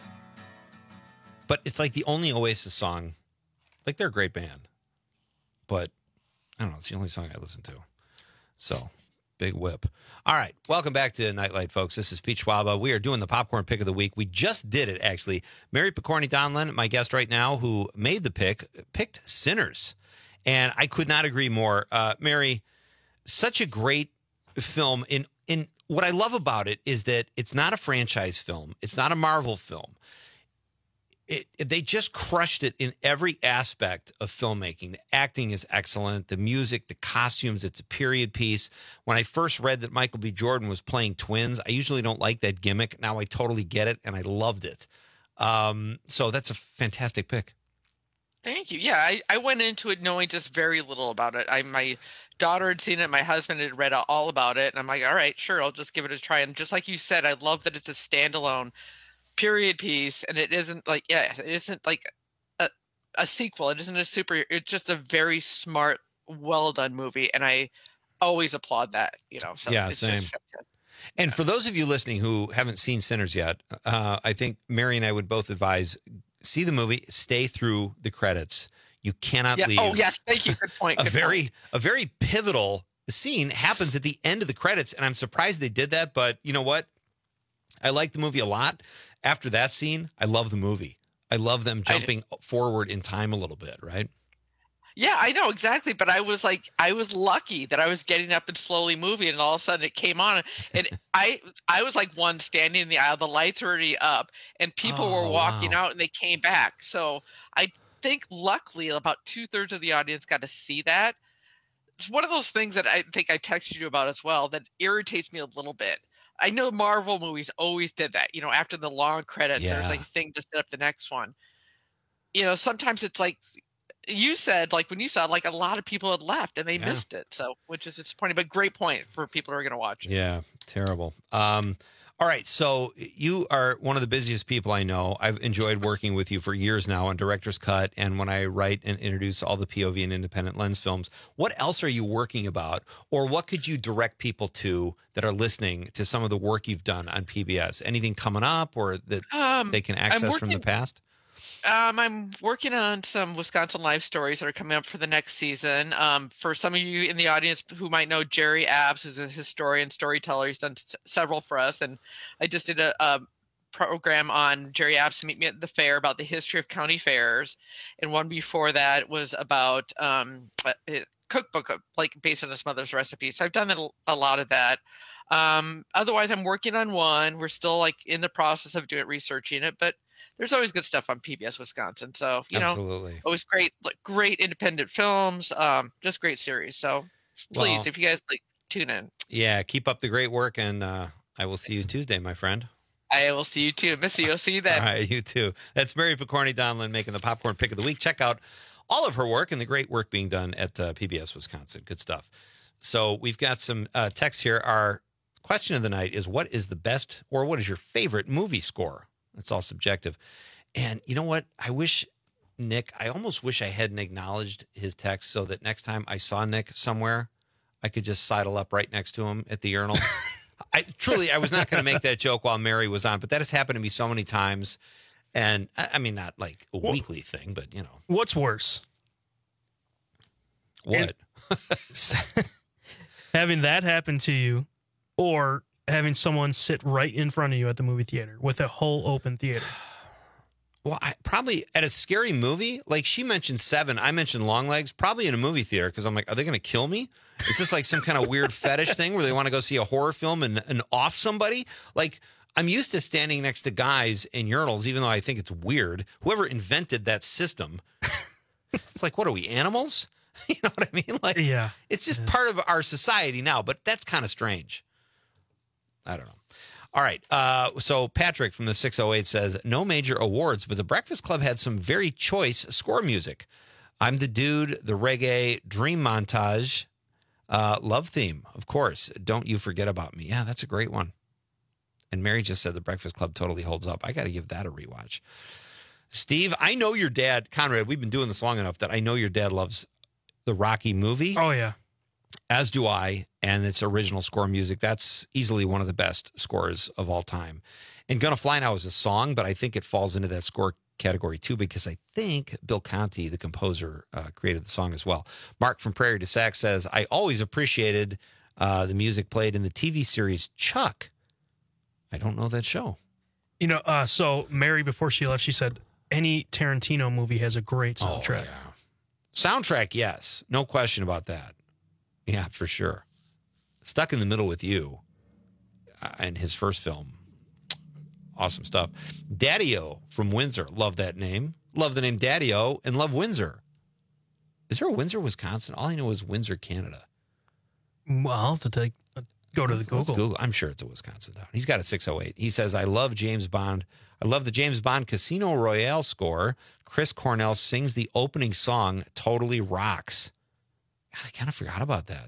S14: But it's like the only Oasis song. Like, they're a great band. But, I don't know, it's the only song I listen to. So, big whip. All right, welcome back to Nightlight, folks. This is Pete Schwaba. We are doing the Popcorn Pick of the Week. We just did it, actually. Mary Picorni Donlin, my guest right now, who made the pick, picked Sinners. And I could not agree more. Uh, Mary, such a great film. In in what I love about it is that it's not a franchise film. It's not a Marvel film. It, it, they just crushed it in every aspect of filmmaking. The acting is excellent. The music, the costumes, it's a period piece. When I first read that Michael B. Jordan was playing twins, I usually don't like that gimmick. Now I totally get it, and I loved it. Um, so that's a fantastic pick.
S11: Thank you. Yeah, I, I went into it knowing just very little about it. I my daughter had seen it, my husband had read all about it, and I'm like, all right, sure, I'll just give it a try. And just like you said, I love that it's a standalone period piece, and it isn't like yeah, it isn't like a a sequel. It isn't a super. It's just a very smart, well done movie, and I always applaud that. You know. So
S14: yeah,
S11: it's
S14: same.
S11: Just,
S14: and yeah. For those of you listening who haven't seen Sinners yet, uh, I think Mary and I would both advise. See the movie, stay through the credits. You cannot
S11: yeah.
S14: leave.
S11: Oh, yes. Thank you. Good point.
S14: a
S11: Good
S14: very
S11: point.
S14: a very pivotal scene happens at the end of the credits, and I'm surprised they did that, but you know what? I like the movie a lot. After that scene, I love the movie. I love them jumping forward in time a little bit, right?
S11: Yeah, I know exactly. But I was like, I was lucky that I was getting up and slowly moving, and all of a sudden it came on, and I, I was like one standing in the aisle. The lights were already up, and people
S14: Oh,
S11: were walking
S14: wow.
S11: out, and they came back. So I think luckily about two thirds of the audience got to see that. It's one of those things that I think I texted you about as well that irritates me a little bit. I know Marvel movies always did that. You know, after the long credits,
S14: Yeah.
S11: there's like a thing to set up the next one. You know, sometimes it's like you said, like when you saw, like a lot of people had left and they
S14: Yeah.
S11: missed it. So, which is disappointing, but great point for people who are going to watch.
S14: Yeah, terrible. Um, all right, so you are one of the busiest people I know. I've enjoyed working with you for years now on Director's Cut, and when I write and introduce all the P O V and independent lens films. What else are you working about, or what could you direct people to that are listening to some of the work you've done on P B S? Anything coming up, or that
S11: Um,
S14: they can
S11: I'm
S14: access from the
S11: working-
S14: past?
S11: Um, I'm working on some Wisconsin life stories that are coming up for the next season. Um, for some of you in the audience who might know Jerry Abs, who's a historian, storyteller, he's done s- several for us. And I just did a, a program on Jerry Abs to meet me at the fair about the history of county fairs. And one before that was about um, a, a cookbook, of- like based on his mother's recipes. So I've done a, a lot of that. Um, otherwise, I'm working on one. We're still like in the process of doing it, researching it, but there's always good stuff on P B S Wisconsin. So, you know,
S14: Absolutely.
S11: always great, like great independent films, um, just great series. So please,
S14: Well-
S11: if you guys like, tune in.
S14: Yeah, keep up the great work, and uh, I will see you Tuesday, my friend.
S11: I will see you too. Miss you. I'll see you then.
S14: All right, you too. That's Mary Picorni Donlin making the popcorn pick of the week. Check out all of her work and the great work being done at uh, P B S Wisconsin. Good stuff. So we've got some uh, text here. Our question of the night is, what is the best, or what is your favorite movie score? It's all subjective. And you know what? I wish Nick, I almost wish I hadn't acknowledged his text so that next time I saw Nick somewhere, I could just sidle up right next to him at the urinal. I truly, I was not going to make that joke while Mary was on, but that has happened to me so many times. And I, I mean, not like a
S2: Well-
S14: weekly thing, but you know,
S2: What's worse?
S14: what?
S2: Having that happen to you, or having someone sit right in front of you at the movie theater with a whole open theater?
S14: Well, I probably at a scary movie, like she mentioned Seven, I mentioned Longlegs, probably in a movie theater, because I'm like, are they going to kill me? Is this like some kind of weird fetish thing where they want to go see a horror film and, and off somebody? Like, I'm used to standing next to guys in urinals, even though I think it's weird. Whoever invented that system, it's like, what are we, animals? You know what I mean? Like,
S2: Yeah.
S14: it's just part of our society now, but that's kind of strange. I don't know. All right. Uh, so Patrick from the six oh eight says, no major awards, but the Breakfast Club had some very choice score music. I'm the Dude, the reggae, Dream Montage, uh, Love Theme, of course. Don't You Forget About Me. Yeah, that's a great one. And Mary just said the Breakfast Club totally holds up. I got to give that a rewatch. Steve, I know your dad, Conrad, we've been doing this long enough that I know your dad loves the Rocky movie.
S2: Oh, yeah.
S14: As do I, and its original score music. That's easily one of the best scores of all time. And Gonna Fly Now is a song, but I think it falls into that score category too, because I think Bill Conti, the composer, uh, created the song as well. Mark from Prairie to Sac says, I always appreciated uh, the music played in the T V series Chuck. I don't know that show.
S2: You know, uh, so Mary, before she left, she said any Tarantino movie has a great soundtrack.
S14: Oh, yeah. Soundtrack, yes. No question about that. Yeah, for sure. Stuck in the Middle with You uh, and his first film. Awesome stuff. Daddy-O from Windsor. Love that name. Love the name Daddy-O and love Windsor. Is there a Windsor, Wisconsin? All I know is Windsor, Canada.
S2: Well, I'll have to take, go to the
S14: Let's
S2: Google.
S14: Google. I'm sure it's a Wisconsin town. He's got a six oh eight. He says, I love James Bond. I love the James Bond Casino Royale score. Chris Cornell sings the opening song, Totally Rocks. God, I kind of forgot about that.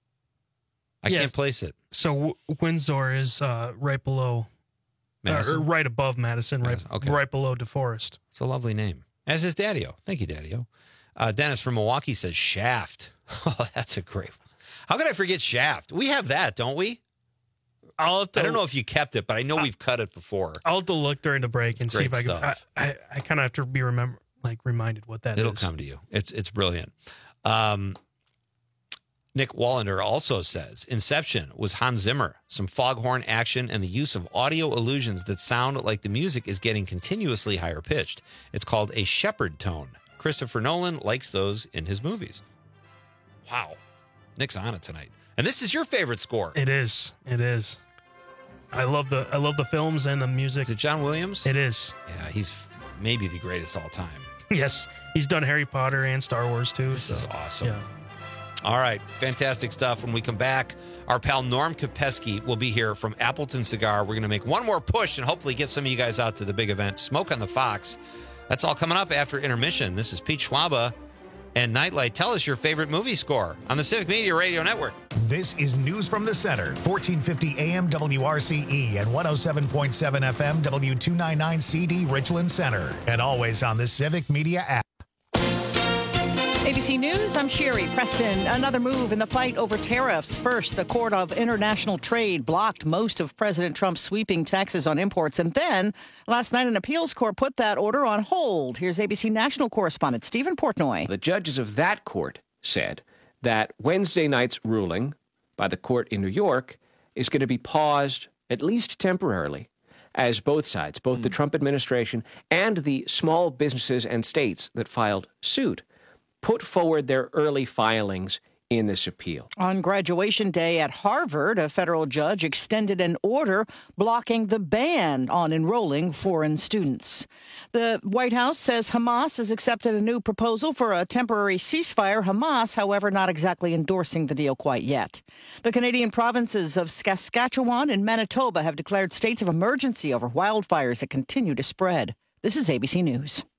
S14: I
S2: Yeah.
S14: can't place it.
S2: So w- Windsor is uh, right below, uh,
S14: Madison?
S2: or right above Madison, right,
S14: Madison, okay.
S2: right below DeForest.
S14: It's a lovely name. As is Daddy-O. Thank you, Daddy-O. Uh, Dennis from Milwaukee says Shaft. Oh, that's a great one. How could I forget Shaft? We have that, don't we?
S2: I'll have to,
S14: I don't know if you kept it, but I know we've cut it before.
S2: I'll have to look during the break and see
S14: great
S2: if I can. I,
S14: stuff.
S2: I, I kind of have to be remember, like reminded what that is.
S14: It'll come to you. It's it's brilliant. Um, Nick Wallander also says Inception was Hans Zimmer, some foghorn action, and the use of audio illusions that sound like the music is getting continuously higher pitched. It's called a Shepard tone. Christopher Nolan likes those in his movies. Wow. Nick's on it tonight. And this is your favorite score.
S2: It is. It is. I love the I love the films and the music.
S14: Is it John Williams?
S2: It is.
S14: Yeah, he's maybe the greatest all time.
S2: Yes. He's done Harry Potter and Star Wars too.
S14: This
S2: so,
S14: is awesome.
S2: Yeah.
S14: All right, fantastic stuff. When we come back, our pal Norm Kopeski will be here from Appleton Cigar. We're going to make one more push and hopefully get some of you guys out to the big event, Smoke on the Fox. That's all coming up after intermission. This is Pete Schwaba and Nightlight. Tell us your favorite movie score on the Civic Media Radio Network.
S1: This is News from the Center, fourteen fifty A M W R C E and one oh seven point seven F M W two ninety-nine C D Richland Center. And always on the Civic Media app.
S4: A B C News, I'm Sherry Preston. Another move in the fight over tariffs. First, the Court of International Trade blocked most of President Trump's sweeping taxes on imports. And then, last night, an appeals court put that order on hold. Here's A B C national correspondent Stephen Portnoy.
S5: The judges of that court said that Wednesday night's ruling by the court in New York is going to be paused, at least temporarily, as both sides, both mm. the Trump administration and the small businesses and states that filed suit, put forward their early filings in this appeal.
S4: On graduation day at Harvard, a federal judge extended an order blocking the ban on enrolling foreign students. The White House says Hamas has accepted a new proposal for a temporary ceasefire. Hamas, however, not exactly endorsing the deal quite yet. The Canadian provinces of Saskatchewan and Manitoba have declared states of emergency over wildfires that continue to spread. This is A B C News.